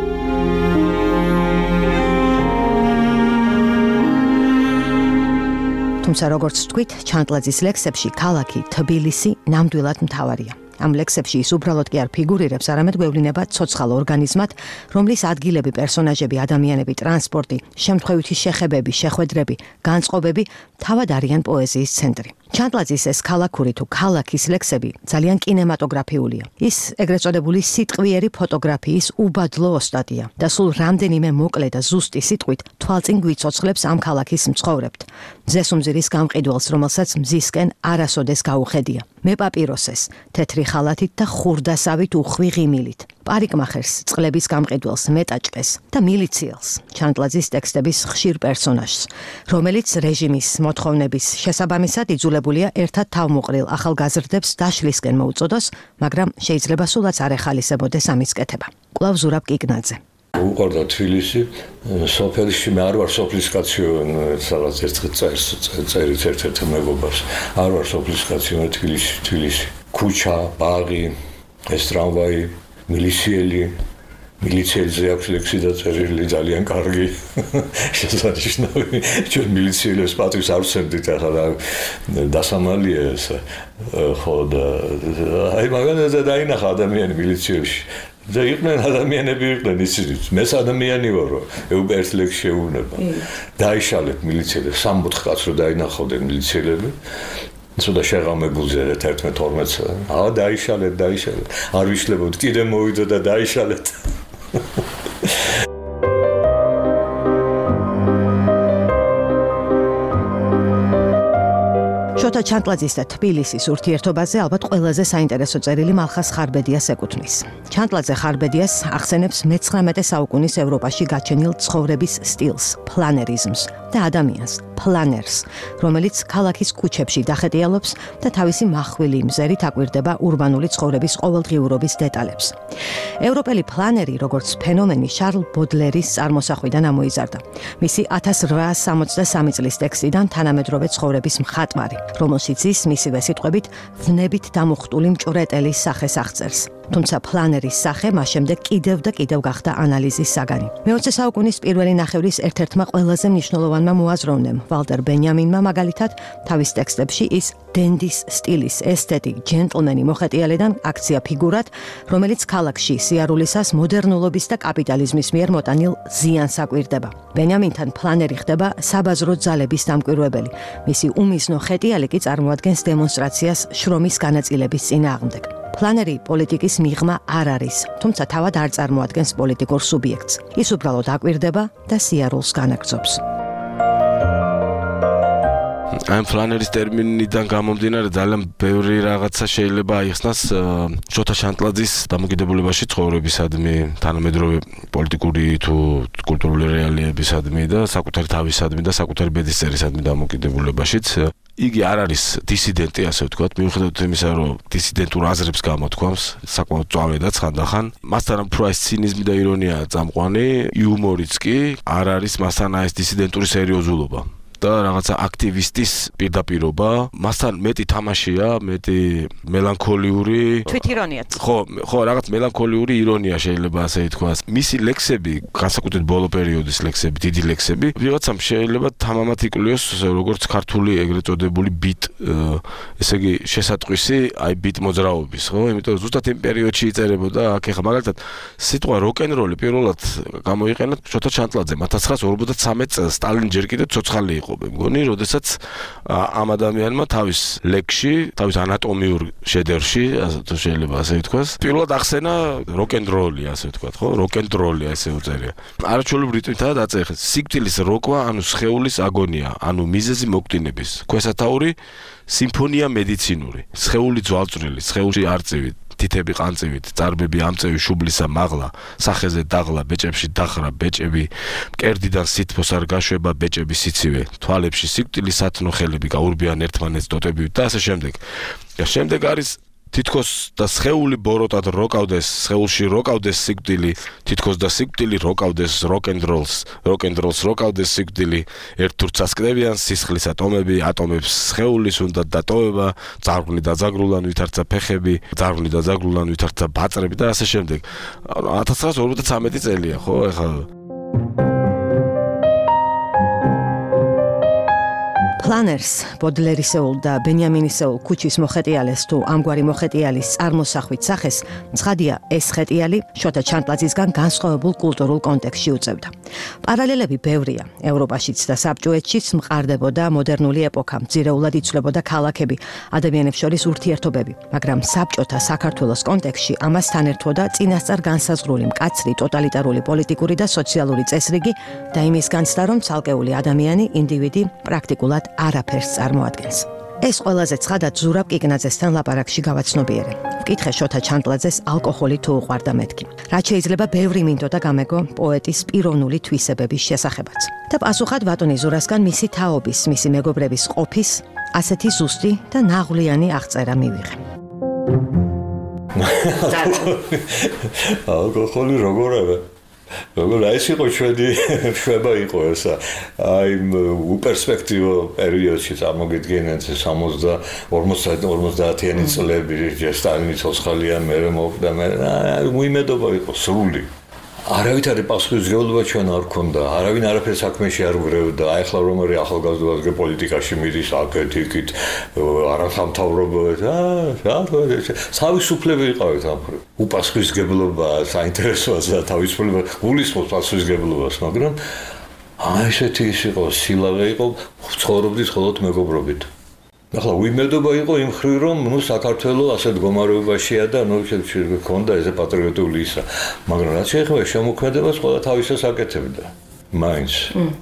თუმცა როგორც ვთქვით, ჩანკლაძის ლექსებში ქალაქი თბილისი ნამდვილად მთავარია. ამ ლექსებში ის უბრალოდ კი არ ფიგურირებს, არამედ გვევლინება ცოცხალ ორგანიზმად, რომლის ადგილები, პერსონაჟები, ადამიანები, ტრანსპორტი, შემთხვევითი შეხებები, შეხვედრები, განწყობები თავად არიან პოეზიის ცენტრი. ჩანკლაძის ეს ქალაქური თუ ქალაქის ლექსები ძალიან კინემატოგრაფიულია. ის ეგრეთ წოდებული სიტყვიერი ფოტოგრაფიის უბადლო ოსტატია და სულ რამდენიმე მოკლე და ზუსტი სიტყვით თვალწინ გვიცოცხლებს ამ ქალაქის მცხოვრებთ. მზესუმზირის გამყიდველს, რომელსაც მზისკენ არასოდეს გაუხედია. მე პაპიროსეს, თეთრი ხალათით და ხურდასავით უხვი ღიმილით. პარიკმახერს, წყლების გამყიდველს, მეტაჭკეს და მილიციელს, ჩანკლაძის ტექსტების ხშირ პერსონაჟს, რომელიც რეჟიმის მოთხოვნების შესაბამისად იძულებულია ერთად თავმოყრილ ახალგაზრდებს დაშლისკენ მოუწოდოს, მაგრამ შეიძლება სულაც არ ეხალისებოდეს ამის კეთება. კვლავ ზურაბ კიკნაძე. უყვარდა თბილისი, სოფელში მე არ ვარ სოფლის კაცი, სადაც ერთხელ წერით ერთ-ერთ მეგობარს. არ ვარ სოფლის კაცი, მე თბილისი. ქუჩა, ბაღი, ეს ტრამვაი, მილიციელზე აქვს ლექსი დაწერილი, ძალიან კარგი. შესანიშნავი. ჩვენ მილიციელებს პატივს არ ვცემდით, ახლა დასამალია ეს. ხო და აი მაგალითად დაინახა ადამიანი მილიციელში. და იყვნენ ადამიანები, ისიც მეც ადამიანი ვარო, ერთ ლექს შეუნება. დაიშალეთ მილიციელებს, 3-4 კაცს რო დაინახავდნენ მილიციელები. ცოტა შეღამებულზე 11-12-ს. დაიშალეთ. არ ვიშლებოდ, კიდე მოვიდა და დაიშალეთ. შოთა ჩანკლაძის და თბილისის ურთიერთობაზე ალბათ ყველაზე საინტერესო წერილი მალხას ხარბედიას ეკუთვნის. ჩანკლაძე ხარბედიას ახსენებს მე-19 საუკუნის ევროპაში გაჩენილ ცხოვრების სტილს, პლანერიზმს და ადამიანს, პლანერს, რომელიც ქალაქის ქუჩებში დახეტიალობს და თავისი მახვილი მზერით აკვირდება ურბანული ცხოვრების ყოველდღიურობის დეტალებს. ევროპელი პლანერი, როგორც ფენომენი, შარლ ბოდლერის წარმოსახვიდან ამოიზარდა. მისი 1863 წლის ტექსტიდან თანამედროვე ცხოვრების მხატვარი, რომელშიც ის მისივე სიტყვებით ვნებით დამუხტული მჭვრეტელის სახეს აღწერს. თუმცა პლანერის სახე მას შემდეგ კიდევ გახდა ანალიზის საგანი. მე-20 საუკუნის პირველი ნახევრის ერთ-ერთმა ყველაზე მნიშვნელოვანმა მოაზროვნემ, ვალტერ ბენიამინმა მაგალითად, თავის ტექსტებში ის დენდის სტილის ესთეტი ჯენტლმენი მოხეტიალედან აქცია ფიგურად, რომელიც ქალაქში სიარულისას მოდერნულობის და კაპიტალიზმის მიერ მოტანილ ზიანს აკვირდება. ბენიამინთან პლანერი ხდება საბაზრო ძალების დამკვირვებელი. მისი უმიზნო ხეტიალი კი წარმოადგენს დემონსტრაციას შრომის განაწილების წინააღმდეგ. პლანერი პოლიტიკის მიღმა არ არის, თუმცა თავად არ წარმოადგენს პოლიტიკურ სუბიექტს. ის უბრალოდ აკვირდება და სიარულს განაგრძობს. ამ ფლანერის ტერმინიდან გამომდინარე ძალიან ბევრი რაღაცა შეიძლება აიხსნას შოთა შანტლაძის დამოკიდებულებაში ცხოვრებისადმი, თანამედროვე პოლიტიკური თუ კულტურული რეალიებისადმი და საკუთარი თავისადმი და საკუთარი ბედისწერისადმი დამოკიდებულებაშიც. იგი არ არის დისიდენტი, ასე ვთქვათ, მიუხედავად იმისა, რომ დისიდენტურ აზრებს გამოთქვამს, საკმაოდ წვავედაც ხანდახან. მასთან უფრო ეს ცინიზმი და ირონია წამყვანი, იუმორიც კი არ არის მასთან ეს დისიდენტური სერიოზულობა. და რაღაცა აქტივისტის პირდაპირობა, მასთან მეტი თამაშია, მეტი მელანქოლიური, თვითირონიაც. ხო, რაღაც მელანქოლიური ირონია შეიძლება ასე ითქვას. მისი ლექსები, განსაკუთრებით ბოლო პერიოდის ლექსები, დიდი ლექსები, ვიღაცამ შეიძლება თამამად იკვლიოს როგორც ქართული ეგრეთ წოდებული ბიტ, ესე იგი შესატყვისი, აი ბიტ მოძრაობის, ხო? იმიტომ რომ ზუსტად იმ პერიოდში იწერებოდა, აქ ეხა მაგალითად სიტყვა როკ-ენ-როლი პირველად გამოიყენა შოთა შანტლაძემ 1953 წელს სტალინი ჯერ კიდევ ცოცხალი იყო. მგონი, როდესაც ამ ადამიანმა თავის ლექსში, თავის ანატომიურ შედევრში, შეიძლება ასე ითქვას, პირველად ახსენა როკ-ენ-როლი, ასე ვთქვათ, ხო? როკ-ენ-როლი ასე უწერია. არაჩვეულებრივ რიტმითაა დაწერილი. სიკვდილის როკვა, ანუ სხეულის აგონია, ანუ მიზეზი მოკვდინების. ქვესათაური სიმფონია მედიცინური. სხეული ძვალწვრილი, სხეულში არწივი, თითები ყანწივით, წარბები ამწევი შუბლისა მაღლა, სახეზე დაღლა, ბეჭებში დახრა, ბეჭები, მკერდიდან სითბოს არ გაშვება, ბეჭები სიცივე, თვალებში სიკვდილი სათნო ხელები გაურბიან ერთმანეთს დოტებით და ასე შემდეგ. და შემდეგ არის თითქოს და სხეული ბოროტად როკავდეს, სხეულში როკავდეს სიკვდილი, თითქოს და სიკვდილი როკავდეს როკ-ენ-როლს, როკ-ენ-როლს როკავდეს სიკვდილი, ერთ თურცას კდებიან სისხლის ატომები, ატომებს სხეულის უნდა დატოვება, ძარღვნი დაძაგრულან ვითარცა ფეხები, ძარღვნი დაძაგრულან ვითარცა ბაწრები და ასე შემდეგ. 1953 წელია, ხო, ეხლა ფლანერს, ბოდლერისეულ და ბენიამინისეულ ქუჩის მოხეტიალეს თუ ამგვარი მოხეტიალის წარმოსახვით სახეს, ცხადია ეს ხეტიალი შოთა ჩანტლაძისგან განსხვავებულ კულტურულ კონტექსტში უწევდა. პარალელები ბევრია. ევროპაშიც და საბჭოეთშიც მყარდებოდა მოდერნული ეპოქა, მძირეულად იცვლებოდა ქალაქები, ადამიანებს შორის ურთიერთობები, მაგრამ საბჭოთა საქართველოს კონტექსტში ამასთან ერთვოდა წინასწარ განსაზღვრული მკაცრი ტოტალიტარული პოლიტიკური და სოციალური წესრიგი და იმის განცდა, რომ ცალკეული ადამიანი, ინდივიდი პრაქტიკულად არაფერს წარმოადგენს. ეს ყველაზე ცხადად ზურაბ კიკნაძესთან ლაპარაკში გავაცნობიერე. ვკითხე შოთა ჩანტლაძეს ალკოჰოლი თუ უყვარდა მეთქი. რაც შეიძლება ბევრი მინდოდა გამეგო პოეტის პიროვნული თვისებების შესახებაც. და პასუხად ვატონი ზურასგან მისი თაობის, მისი მეგობრების ყოფის, ასეთი ზუსტი და ნაღვლიანი აღწერა მივიღე. ალკოჰოლი როგორია? როგორ ეს იყო ჩვენი შვება იყო ესა აი უპერსპექტივო პერიოდში წარმოგიდგენთ 50-50-იანი წლები სტალინი ცოცხალია მე მოვდა მე უიმედობა იყო სრული არავითარი პასუხისმგებლობა ჩვენ არ ქონდა არავინ არაფერს საქმეში არ უგრევდა აი ახლა რომელი ახალგაზრდა პოლიტიკაში მიდის აქეთ იქით არასამთავრობოეთ თავისუფლები იყავით ამ უპასუხისმგებლობა საინტერესოა და თავისუფლება გულისხმობს პასუხისმგებლობას მაგრამ აი ესეთი ის იყო სილავე იყო ცხოვრობდით მხოლოდ მეგობრობით ახლა უიმედობა იყო იმ ხრივ რომ ნუ საქართველოს ასეთ მდგომარეობაშია და ნუ შეგვექონდა ესე პატრიოტული ისა მაგრამ რაც შეეხება შემოქმედებას ყველა თავისას აკეთებდა მაინც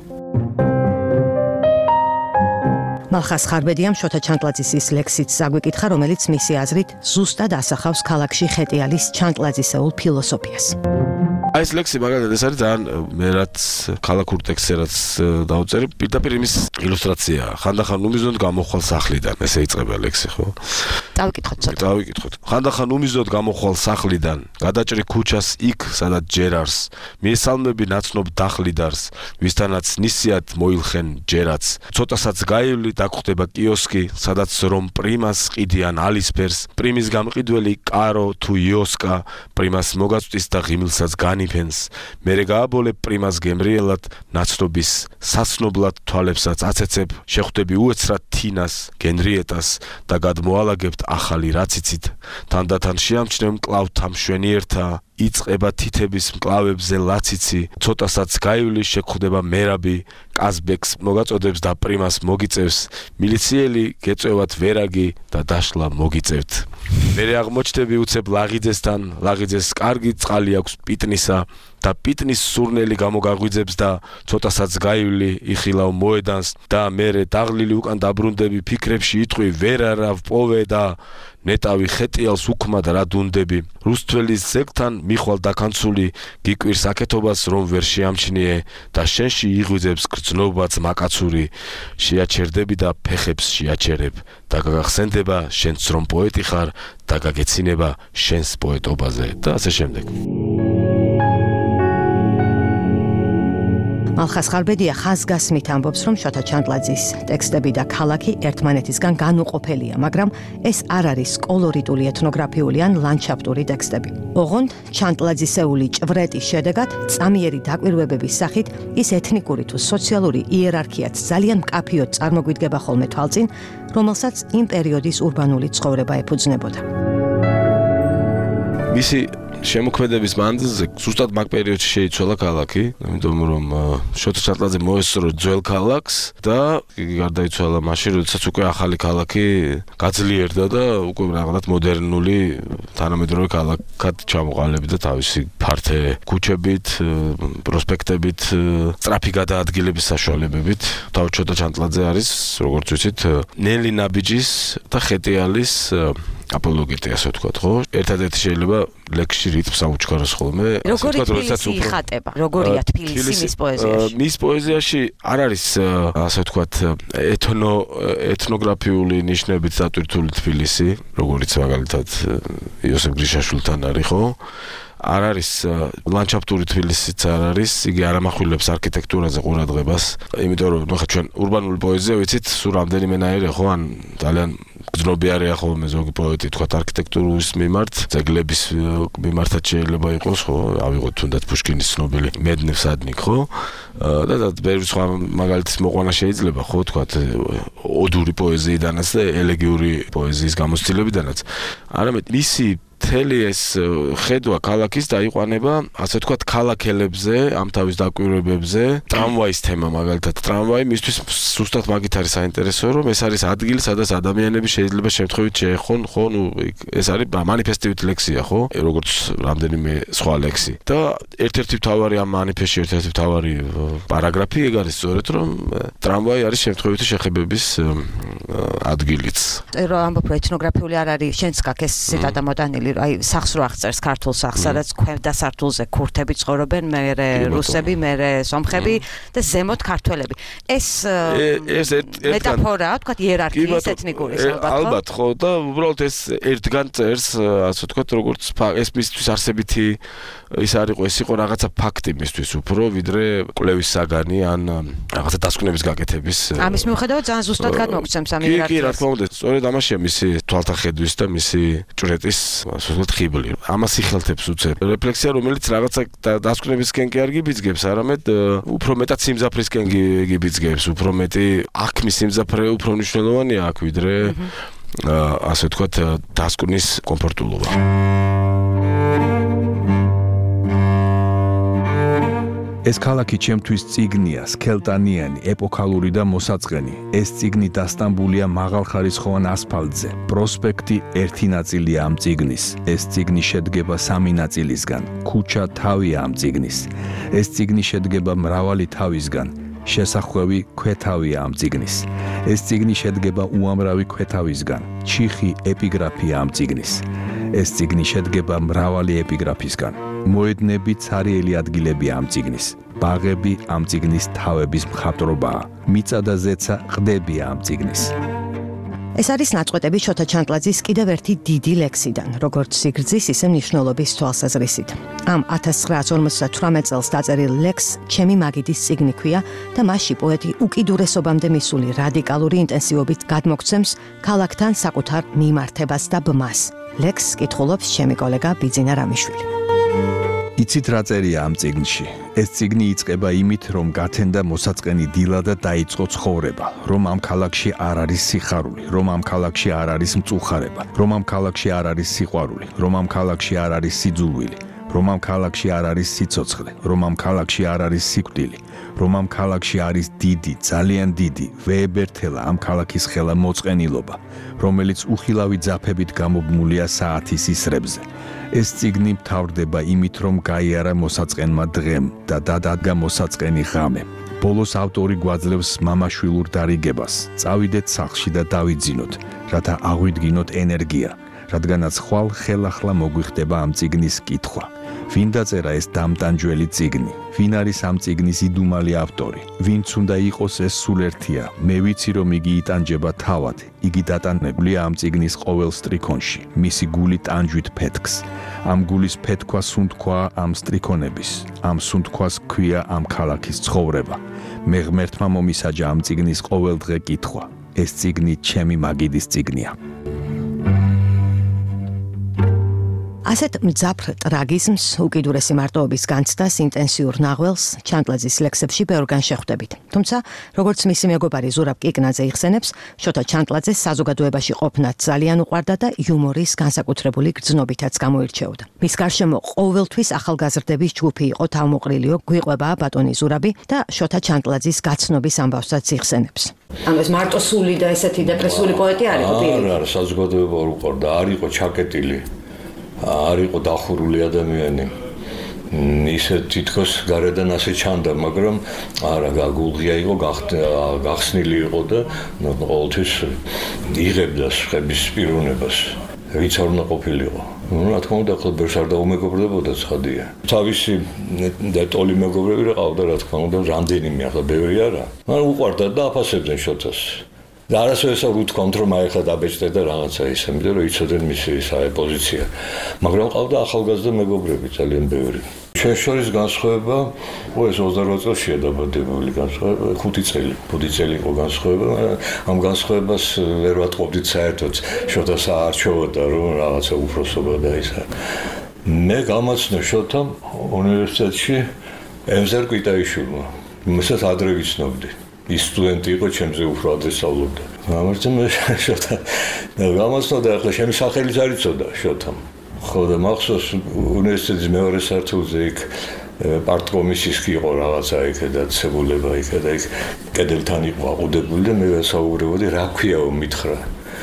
მალხას ხარბედიამ შოთა ჩანტლაძის ის ლექსიც საგვიკითხა რომელიც მისი აზრით ზუსტად ასახავს ქალაქში ხეტიალის ჩანტლაძისეულ ფილოსოფიას აი ეს ლექსი მაგალითად ეს არის ძალიან მე რაც ქალაქურ ტექსტზე რაც დავწერე პირდაპირ იმის ილუსტრაცია ხანდახან უმიზნოდ გამოხვალ სახლიდან ესე იწყება ლექსი ხო დავიკითხოთ ხანდახან უმიზნოდ გამოხვალ სახლიდან გადაჭრი ქუჩას იქ სადაც ჯერარს მიესალმები ნაცნობ დახლიდარს ვისთანაც ნისიად მოილხენ ჯერაც ცოტასაც გაივლი დაგხვდება კიოსკი სადაც რომ პრიმას ყიდიან ალისფერს პრიმის გამყიდველი კარო თუ იოსკა პრიმას მოგაწვდის და ღიმილსაც განიფენს მერე გააბოლებ პრიმას გემრიელად ნაცნობის საცნობლად თვალებსაც აცეცებ შეხვდები უეცრად თინას გენრიეტას და გადმოალაგებთ ახალი რაციცით თანდათან შეამჩნევ მკლავთა მშვენიერთა იწყება თითების მკლავებზე ლაციცი ცოტასაც გაივლი შეხვდება მერაბი კაზბეკს მოგაწოდებს და პრიმას მოგიწევს მილიციელი გეწევათ ვერაგი და დაშლა მოგიწევთ მე აღმოჩნდები უცებ ლაღიძეს კარგი წყალი აქვს პიტნისა და პიტნის სურნელი გამოგაღვიძებს და ცოტასაც გაივლი იხილავ მოედანს და მე დაღლილი უკან დაბრუნდები ფიქრებში იტყვი ვერ არა ვპოვე და ნეტავი ხეტიალს უქმად რა დუნდები რუსთველის ზეგთან მიხვალ დაქანცული გიკვირს აკეთობას რომ ვერ შეამჩნიე და შენში იღვიძებს გრძნობაც მაკაცური შეაჩერდები და ფეხებს შეაჩერებ და გაგახსენდება შენც რომ პოეტი ხარ და გაგეცინება შენს პოეტობაზე და ასე შემდეგ მალხას ხარბედია ხაზგასმით ამბობს, რომ შოთა ჩანტლაძის ტექსტები და ქალაქი ერთმანეთისგან განუყოფელია, მაგრამ ეს არ არის კოლორიტული ეთნოგრაფიული ან ლანდშაფტური ტექსტები. ოღონდ ჩანტლაძისეული ჭვრეტის შედეგად წამიერი დაკვირვებების სახით ის ეთნიკური თუ სოციალური იერარქიაც ძალიან მკაფიოდ წარმოგვიდგება ხოლმე თვალწინ, რომელსაც იმ პერიოდის ურბანული ცხოვრება ეფუძნებოდა. მისი შემოქმედების მანძილზე ზუსტად მაგ პერიოდში შეიცვალა ქალაქი, იმიტომ რომ შოთა ჩანტლაძე მოესწრო ძველ ქალაქს და გარდაიცვალა მაშინ, როდესაც უკვე ახალი ქალაქი გაძლიერდა და უკვე რაღაცა მოდერნული თანამედროვე ქალაქად ჩამოყალიბდა თავისი ფართე ქუჩებით, პროსპექტებით, სწრაფი გადაადგილების საშუალებებით. თავად შოთა ჩანტლაძე არის, როგორც ვიცით, ნელი ნაბიჯის და ხეტიალის აპოლოგეტი, ასე ვთქვათ, ხო? ერთადერთი შეიძლება ლექსში რიტმს აუჩქაროს ხოლმე. როგორი თბილისი იხატება? როგორია თბილისი მის პოეზიაში? მის პოეზიაში არ არის, ასე ვთქვათ, ეთნოგრაფიული ნიშნებით დატვირთული თბილისი, როგორც მაგალითად იოსებ გრიშაშვილთან არის, ხო? არ არის ლანდშაფტური თბილისიც არ არის, იგი არ ამახვილებს არქიტექტურაზე ყურადღებას, იმიტომ რომ ხა ჩვენ ურბანული პოეზია ვიცით, სულ რამდენიმენაირია, ხო, ან ძალიან გრძნობიარეა ხოლმე ზოგი პოეტი, თქვათ არქიტექტურის მიმართ, ძეგლების მიმართაც შეიძლება იყოს, ხო, ავიღოთ თუნდაც პუშკინის ცნობილი მედნევსადნიკ, ხო? და ბევრი სხვა მაგალითის მოყვანა შეიძლება, ხო, თქვათ ოდური პოეზიიდანაც და ელეგიური პოეზიის გამოცდილებიდანაც. არამედ მისი მთელი ეს ხედვა ქალაქის დაიყვანება, ასე ვთქვათ, ქალაქელებზე, ამ თავის დაკვირვებებზე, ტრამვაის თემა მაგალითად, ტრამვაი მისთვის ზუსტად მაგით არის საინტერესო, რომ ეს არის ადგილი, სადაც ადამიანები შეიძლება შემთხვევით შეეხონ, ხო, ნუ ეს არის მანიფესტივით ლექსია, ხო, როგორც რამდენიმე სხვა ლექსი. და ერთ-ერთი მთავარი ამ მანიფესტში, ერთ-ერთი მთავარი პარაგრაფი ეგ არის სწორედ, რომ ტრამვაი არის შემთხვევითი შეხებების ადგილიც. რომ ამბობ ეთნოგრაფიული არ არის, შენც გაქეს ციტატა დამოტანილი აი სახს რო აღწერს ქართულ სახს, სადაც ქვედა სართულზე ქურთები ცხოვრობენ, მერე რუსები, მერე სომხები და ზემოთ ქართველები. ეს მეტაფორაა, თქვათ იერარქიის ეთნიკური ალბათ, ხო, და უბრალოდ ეს ერთგან წერს, ასე ვთქვათ, როგორც ეს მისთვის არსებითი ის არ იყო, ეს იყო რაღაცა ფაქტი მისთვის უფრო, ვიდრე კვლევის საგანი ან რაღაცა დასკვნების გაკეთების. ამის მიუხედავად ძალიან ზუსტად გადმოგცემს ამ იერარქიას. კი, რა თქმა უნდა, სწორედ ამაშია მისი თვალთახედვის და მისი ჭვრეტის სულ ხიბლი. ამას იხელთებს უცებ. რეფლექსია, რომელიც რაღაცა დასკვნებისკენ კი არ გიბიძგებს, არამედ უფრო მეტად სიმძაფრისკენ გიბიძგებს, უფრო მეტი აქმის სიმძაფრე უფრო მნიშვნელოვანია აქ, ვიდრე ასე ვთქვათ, დასკვნის კომფორტულობა. ეს ქალაქი ჩემთვის წიგნია, სქელტანიანი, ეპოქალური და მოსაწყენი. ეს წიგნი დასტამბულია მაღალხარისხოვან ასფალტზე. პროსპექტი ერთი ნაწილია ამ წიგნის. ეს წიგნი შედგება სამი ნაწილისგან. ქუჩა თავია ამ წიგნის. ეს წიგნი შედგება მრავალი თავისგან. შესახვევი ქვეთავია ამ წიგნის. ეს წიგნი შედგება უამრავი ქვეთავისგან. ჩიხი ეპიგრაფია ამ წიგნის. ეს წიგნი შედგება მრავალი ეპიგრაფისგან. მოედნები ცარიელი ადგილებია ამ წიგნის. ბაღები ამ წიგნის თავების მხატვრობაა. მიწა და ზეცა ყდებია ამ წიგნის. ეს არის ნაწყვეტები შოთა ჩანტლაძის კიდევ ერთი დიდი ლექსიდან, როგორც სიგრძის, ისე მნიშვნელობის თვალსაზრისით. ამ 1958 წელს დაწერილ ლექსს ჩემი მაგიდის წიგნი ქვია და მასში პოეტი უკიდურესობამდე მისული რადიკალური ინტენსივობით გადმოგცემს ქალაქთან საკუთარ მიმართებას და ბმას. ლექსს კითხულობს ჩემი კოლეგა ბიძინა რამიშვილი. იცით რა წერია ამ წიგნში? ეს წიგნი იწყება იმით, რომ გათენდა მოსაწყენი დილა და დაიწყო ცხოვრება, რომ ამ ქალაქში არ არის სიხარული, რომ ამ ქალაქში არ არის მწუხარება, რომ ამ ქალაქში არ არის სიყვარული, რომ ამ ქალაქში არ არის სიძულვილი, რომ ამ ქალაქში არ არის სიცოცხლე, რომ ამ ქალაქში არ არის სიკვდილი, რომ ამ ქალაქში არის დიდი, ძალიან დიდი, ვეებერთელა ამ ქალაქის ხელა მოწყენილობა, რომელიც უხილავი ძაფებით გამობმულია საათის ისრებზე. ეს წიგნი მთავრდება იმით, რომ გაიარა მოსაწყენმა დღემ და დადგა მოსაწყენი ღამე. ბოლოს ავტორი გვაძლევს მამაშვილურ დარიგებას, წავიდეთ სახლში და დავიძინოთ, რათა აღვიდგინოთ ენერგია, რადგანაც ხვალ ხელახლა მოგვიხდება ამ წიგნის კითხვა. ვინ დაწერა ეს დამტანჯველი წიგნი? ვინ არის ამ წიგნის იდუმალი ავტორი? ვინც უნდა იყოს ეს სულ ერთია? მე ვიცი, რომ იგი იტანჯება თავად. იგი დატანებულია ამ წიგნის ყოველ სტრიქონში. მისი გული ტანჯვით ფეთქს. ამ გულის ფეთქვა სუნთქვა ამ სტრიქონების. ამ სუნთქვას ქვია ამ ქალაქის ცხოვრება. მე ღმერთმა მომისაჯა ამ წიგნის ყოველ დღე კითხვა. ეს წიგნი ჩემი მაგიდის წიგნია. ასეთ მძაფრ ტრაგიზმს, უკიდურესი მარტოობის განცდას, ინტენსიურ ნაღველს ჩანტლაძის ლექსებში ბევრგან შეხვდებით. თუმცა, როგორც მისი მეგობარი ზურაბ კიკნაძე იხსენებს, შოთა ჩანტლაძეს საზოგადოებაში ყოფნა ძალიან უყვარდა და იუმორის განსაკუთრებული გრძნობითაც გამოირჩეოდა. მის გარშემო ყოველთვის ახალგაზრდების ჯგუფი იყო თავმოყრილიო, გვიყვება ბატონი ზურაბი და შოთა ჩანტლაძის გაცნობის ამბავსაც იხსენებს. ანუ ეს მარტოსული და ესეთი დეპრესული პოეტი არ იყო პირი. არა, საზოგადოება არ უყვარდა, არ იყო ჩაკეტილი. არ იყო დახურული ადამიანი. ისე თითქოს გარედან ასე ჩანდა, მაგრამ არა, გულღია იყო, გახსნილი იყო და ყოველთვის იღებდა ხების პიროვნებას. ვიც არ უნდა ყოფილიყო. რა თქმა უნდა, ხო ბევრს არ დაუმეგობრდებოდა, ცხადია. თავისი და ტოლი მეგობრები რა ყავდა, რა თქმა უნდა, რამდენიმე, ახლა ბევრი არა. მაგრამ უყვარდა და აფასებდნენ შოთას. და არასოდეს არ უთქვამთ, რომ აი ხა დაბეჭდე და რაღაცა ისე, იმიტომ რომ იცოდნენ მისი აი პოზიცია. მაგრამ ყავდა ახალგაზრდა მეგობრები ძალიან ბევრი. ჩვენ შორის განსხვავება, ეს 28 წელშია დაბადებული განსხვავება, 5 წელი იყო განსხვავება, ამ განსხვავებას ვერ ვატყობდით საერთოდ, შოთას აარჩევოდა, რომ რაღაცა უფროსობა და ისა. მე გამაცნო შოთამ უნივერსიტეტში ემზარ კვიტაიშვილმა. მესაც ადრე ვიცნობდი. ის სტუდენტი იყო, ჩემზე უფრო ადრე სწავლობდა. გამარჯვება მე შოთა. გამოსვლა და ახლა ჩემი სახელიც არ იცოდა შოთამ. ხო და მახსოვს უნივერსიტეტის მეორე სართულზე იქ პარტკომისის კი იყო რაღაცა იქ და ცებულება იქ და იქ კედელთან იყო აყუდებული და მე ვესაუბრებოდი რა ქვიაო მითხრა.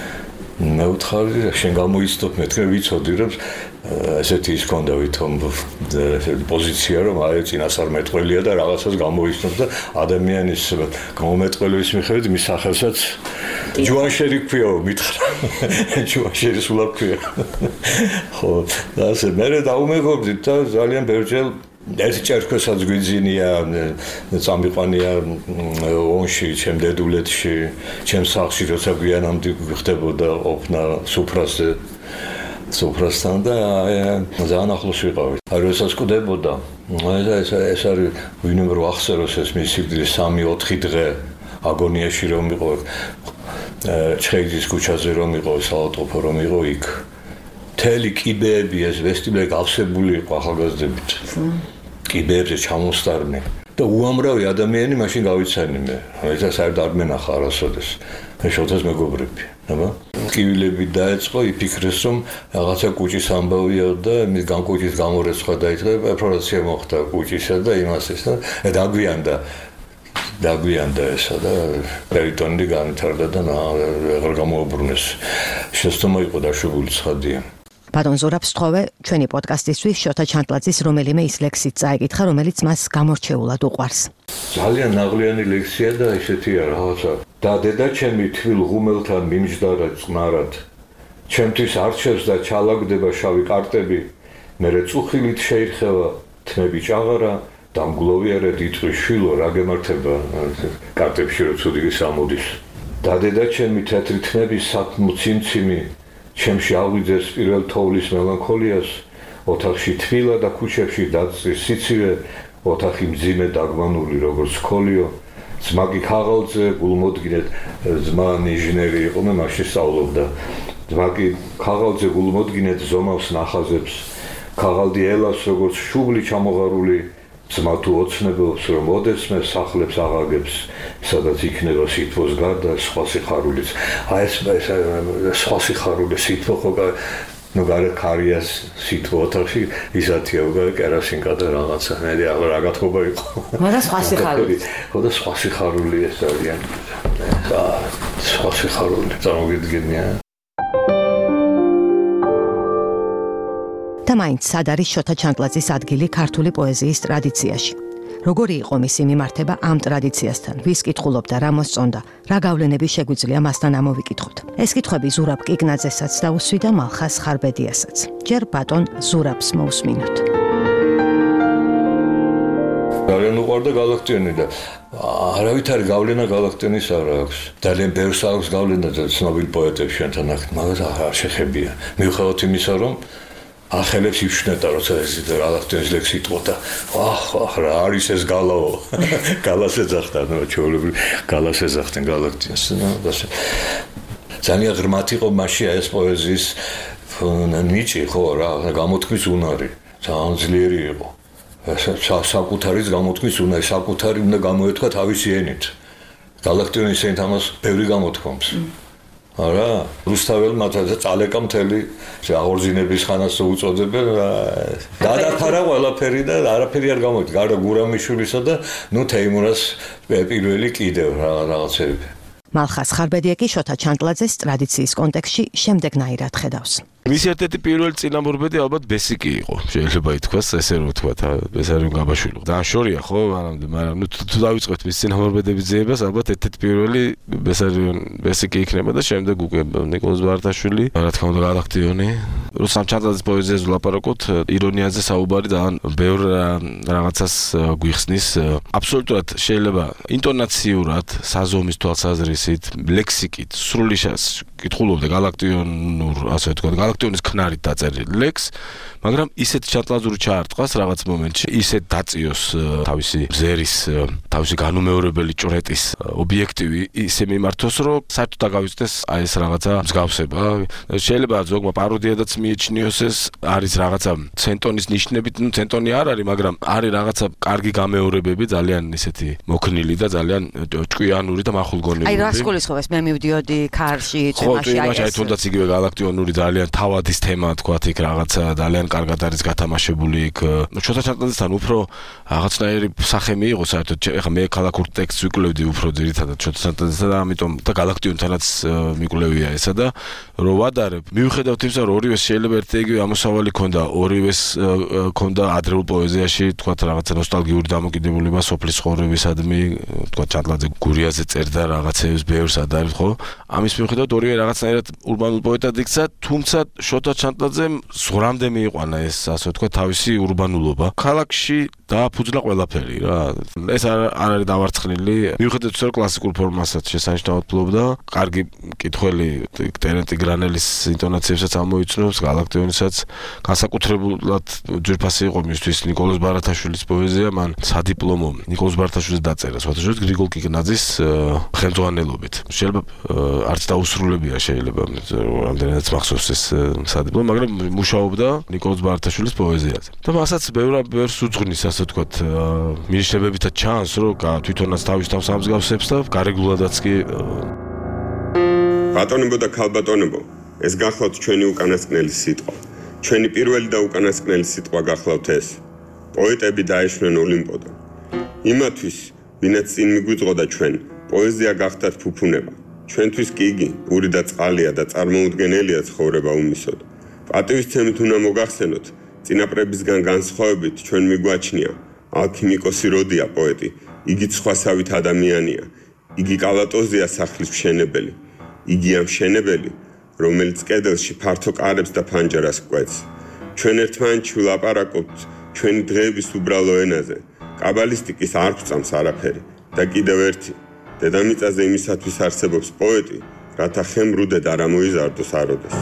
მე ვთხარი შენ გამოიცნობ მეთქე ვიცოდი რომ ესეთი ის ქონდა ვითომ პოზიცია რომ აი წინასწარმეტყველია და რაღაცას გამოიცნობს და ადამიანის გამომეტყველების მიხედვით მის სახელსაც ჯუანშერი ქვიაო მითხრა. ჯუანშერი სულაც ქვია. ხო და ასე მე დაუმეგობრდით და ძალიან ბევრჯერ ეს ჭერქოსაც გვიძინია წამიყვანია ონში ჩემ დედულეთში ჩემ სახლში როცა გვიანამდე ხდებოდა ოფნა სუფრასთან და ძალიან ახლოს ვიყავით. აი როდესაც კვდებოდა ეს არის ვინმე რო ახსეროს ეს მისი სიკვდილის 3-4 დღე აგონიაში რომ იყო ჩხეიძის ქუჩაზე რომ იყო საავტოფო რომ იყო იქ მთელი კიბეები ეს ვესტიბლე გავსებული იყო ახალგაზრდებით. კიბეებზე ჩამოსტარნე და უამრავი ადამიანი მაშინ გავიცანი მე. ეს საერთოდ არ მენახა არასოდეს. მე შოთას მეგობრები, აბა. კივილები დაეწყო, იფიქრეს რომ რაღაცა კუჭის ამბავია და მის განკუჭის გამორეცხვა დაიწყო, პერფორაცია მოხდა კუჭისა და იმასის და დაგვიანდა ესა და პერიტონი განვითარდა და აღარ გამოუბრუნეს. შესტომა იყო დაშვებული ცხადია. ბატონ ზურაბს თხოვე ჩვენი პოდკასტისთვის შოთა ჩანტლაძის რომელიმე ის ლექსით წაიკითხა, რომელიც მას გამორჩეულად უყვარს. ძალიან ნაღლიანი ლექსია და ესეთია რაღაცა. და დედა ჩემი თვილ ღუმელთან მიმჯდარა წყნარად. ჩემთვის არჩევს და ჩალაგდება შავი კარტები, მერე წუხილით შეირხევა თმები ჭაღარა და მგლოვიარე დიტყვი შვილო რა გემართება კარტებში რო ცუდი სამოდის. და დედა ჩემი თეთრი თმები სათმო ციმციმი ჩემში აღვიძეს პირველ თოვლის მელანქოლიას, ოთახში თბილა და ქუჩებში დაწვის სიცივე, ოთახი მძიმე დაგმანული როგორც ქოლიო, ძმაგი ქაღალდზე გულმოდგინეთ, ძმა ინჟინერი იყო, მე მაშინ სწავლობდა. ძმაგი ქაღალდზე გულმოდგინეთ ზომავს ნახაზებს, ქაღალდი ელას როგორც შუბლი ჩამოღარული, ძმა თუ ოცნებობს რომ ოდესმე სახლებს აღაგებს, სადაც იქნება სითბოს გარდა სხვა სიხარულიც. აი ეს სხვა სიხარული სითბო ხო ნუ გარე ქარია სიტყვა ოთახში ისათია უკვე კერასინკა და რაღაცა მე რა გათხოვა იყო მაგრამ სხვა სიხარული ხოდა სხვა სიხარული ეს არიან სხვა სიხარული წარმოგიდგენია და მაინც სად არის შოთა ჩანტლაძის ადგილი ქართული პოეზიის ტრადიციაში როგორი იყო მისი მიმართება ამ ტრადიციასთან ვის კითხულობდა რა მოსწონდა რა გავლენები შეგვიძლია მასთან ამოვიკითხოთ ეს კითხვები ზურაბ კიკნაძესაც დაუსვი და მალხას ხარბედიასაც ჯერ ბატონ ზურაბს მოусმინოთ ძალიან უყვარდა გალაქტიონი და არავითარი გავლენა გალაქტიონის არ აქვს ძალიან ბევრს აქვს გავლენა და ცნობილ პოეტებს ჩვენთან აქ მაგრამ არ შეხებია მიუხედავად იმისა რომ ახელებს იფშნეტა როცა ეს გალაქტიონის ლექსი იტყოდა ახ რა არის ეს გალაო გალას ეძახდა ნუ ჩვეულებრივ გალას ეძახდნენ გალაქტიონს და ძალიან ღრმად იყო მასში ეს პოეზიის ნიჭი ხო რა გამოთქმის უნარი ძალიან ძლიერი იყო საკუთარის გამოთქმის უნარი საკუთარი უნდა გამოეთქვა თავისი ენით გალაქტიონის ენით ამას ბევრი გამოთქვამს არა რუსთაველმა წალეკა მთელი აღორძინების ხანას უწოდებენ გადაფარა ყველაფერი და არაფერი არ გამოიდგა გარდა გურამიშვილისა და ნუ თეიმურას პირველი კიდევ რაღაცები მალხას ხარბედია კი შოთა ჩანტლაძეს ტრადიციის კონტექსტში შემდეგნაირად ხედავს მისი ერთ-ერთი პირველი წინამორბედი ალბათ ბესიკი იყო შეიძლება ითქვას ესე რომ ვთქვა ბესარიონ გაბაშვილი დააშორია ხო მაგრამ ნუ თუ დავიწყებთ მის წინამორბედების ძიებას ალბათ ერთ-ერთი პირველი ბესარიონ ბესიკი იქნება და შემდეგ უკვე ნიკოლოზ ბარათაშვილი რა თქმა უნდა გალაქტიონი რუსამ ჩანტლაძის პოეზიაზე ვლაპარაკოთ ირონიაზე საუბარი და ბევრ რაღაცას გვიხსნის აბსოლუტურად შეიძლება ინტონაციურად საზომის თვალსაზრისით ლექსიკით სრული კითხულობდა გალაქტიონურ ასე ვთქვათ გალაქტიონის ქნარით დაწერილი ლექს მაგრამ ისეთ ჩანტლაძური ჩაარტყას რაღაც მომენტში ისეთ დაწიოს თავისი ზერის თავისი განუმეორებელი ჭრეტის ობიექტივი ისე მიმართოს რომ საერთოდ დაგავიწყდეს აი ეს რაღაცა მსგავსება შეიძლება ზოგმა პაროდიადაც მიეჩნიოს ეს არის რაღაცა ცენტონის ნიშნებით ნუ ცენტონი არ არის მაგრამ არის რაღაცა კარგი გამეორებები ძალიან ისეთი მოქნილი და ძალიან ჭკვიანური და მახულგონიერი აი რას გულისხმობს მე მივდიოდი ქარში წვიმაში აი ეს თუნდაც იგივე გალაქტიონური ძალიან თავადის თემა თქვა იქ რაღაცა ძალიან კარგად არის გათამაშებული იქ შოთა ჩანტლაძესთან უფრო რაღაცნაირი სახე მიიღო საერთოდ ეხლა მე ქალაქურ ტექსტს ვიკვლევდი უფრო ძირითადად შოთა ჩანტლაძესთან და ამიტომ და გალაქტიონთანაც მიკვლევია ესა და რო ვადარებ მიუხედავად იმისა რომ ორივეს შეიძლება ერთი იგივე ამოსავალი ქონდა ორივეს ქონდა ადრეულ პოეზიაში თქვა რაღაცა ნოსტალგიური დამოკიდებულება სოფლის ცხოვრებისადმი თქვა ჩანტლაძე გურიაზე წერდა რაღაცებს ბევრს ადარებ ხო ამის მიუხედავად ორივე რაღაცნაირად ურბანულ პოეტად იქცა თუმცა შოთა ჩანტლაძემ ზღვრამდე მიიყვანა ეს ასე ვთქვათ თავისი ურბანულობა ქალაქში დააფუძნა ყველაფერი რა ეს არ არის დავარცხნილი მიუხედავად იმისა რომ კლასიკურ ფორმასაც შესანიშნავად ფლობდა კარგი მკითხველი ტერენტი გრანელის ინტონაციებსაც ამოიცნობს გალაქტიონისაც განსაკუთრებულად ძვირფასი იყო მისთვის ნიკოლოზ ბარათაშვილის პოეზია მან სადიპლომო ნიკოლოზ ბარათაშვილის დაწერა სხვათაშორის გრიგოლ კიკნაძის ხელმძღვანელობით შეიძლება არც დაუსრულებია შეიძლება რამდენადაც მახსოვს ეს სადიპლომო მაგრამ მუშაობდა ნიკოლოზ ბარათაშვილის პოეზიაზე და მასაც ბევრს უძღვნის ასე ვთქვათ მინიშნებებითაც ჩანს რომ თვითონაც თავის თავს ამსგავსებს და გარეგულადაც კი ბატონებო და ქალბატონებო ეს გახლავთ ჩვენი უკანასკნელი სიტყვა ჩვენი პირველი და უკანასკნელი სიტყვა გახლავთ ეს პოეტები დაეშვნენ ოლიმპოდან იმათვის ვინაც წინ მიგვიწყოდა ჩვენ პოეზია გახდათ ფუფუნება ჩვენთვის კი იგი პური და წყალია და წარმოუდგენელია ცხოვრება უმისოდ პატივისცემით უნდა მოგახსენოთ წინაპრებისგან განსხვავებით ჩვენ მიგვაჩნია ალქიმიკოსი როდია პოეტი იგი სხვასავით ადამიანია იგი კალატოზია სახლის მშენებელი იგი ამ მშენებელი რომელიც კედელში ფართო კარებს და ფანჯარას კვეთს ჩვენ ერთმანეთში ვლაპარაკობთ ჩვენი დღეების უბრალო ენაზე კაბალისტიკის არ გვწამს არაფერი და კიდევ ერთი დედამიწაზე იმისათვის არსებობს პოეტი რათა ხემრუდედ არ ამოიზარდოს აროდეს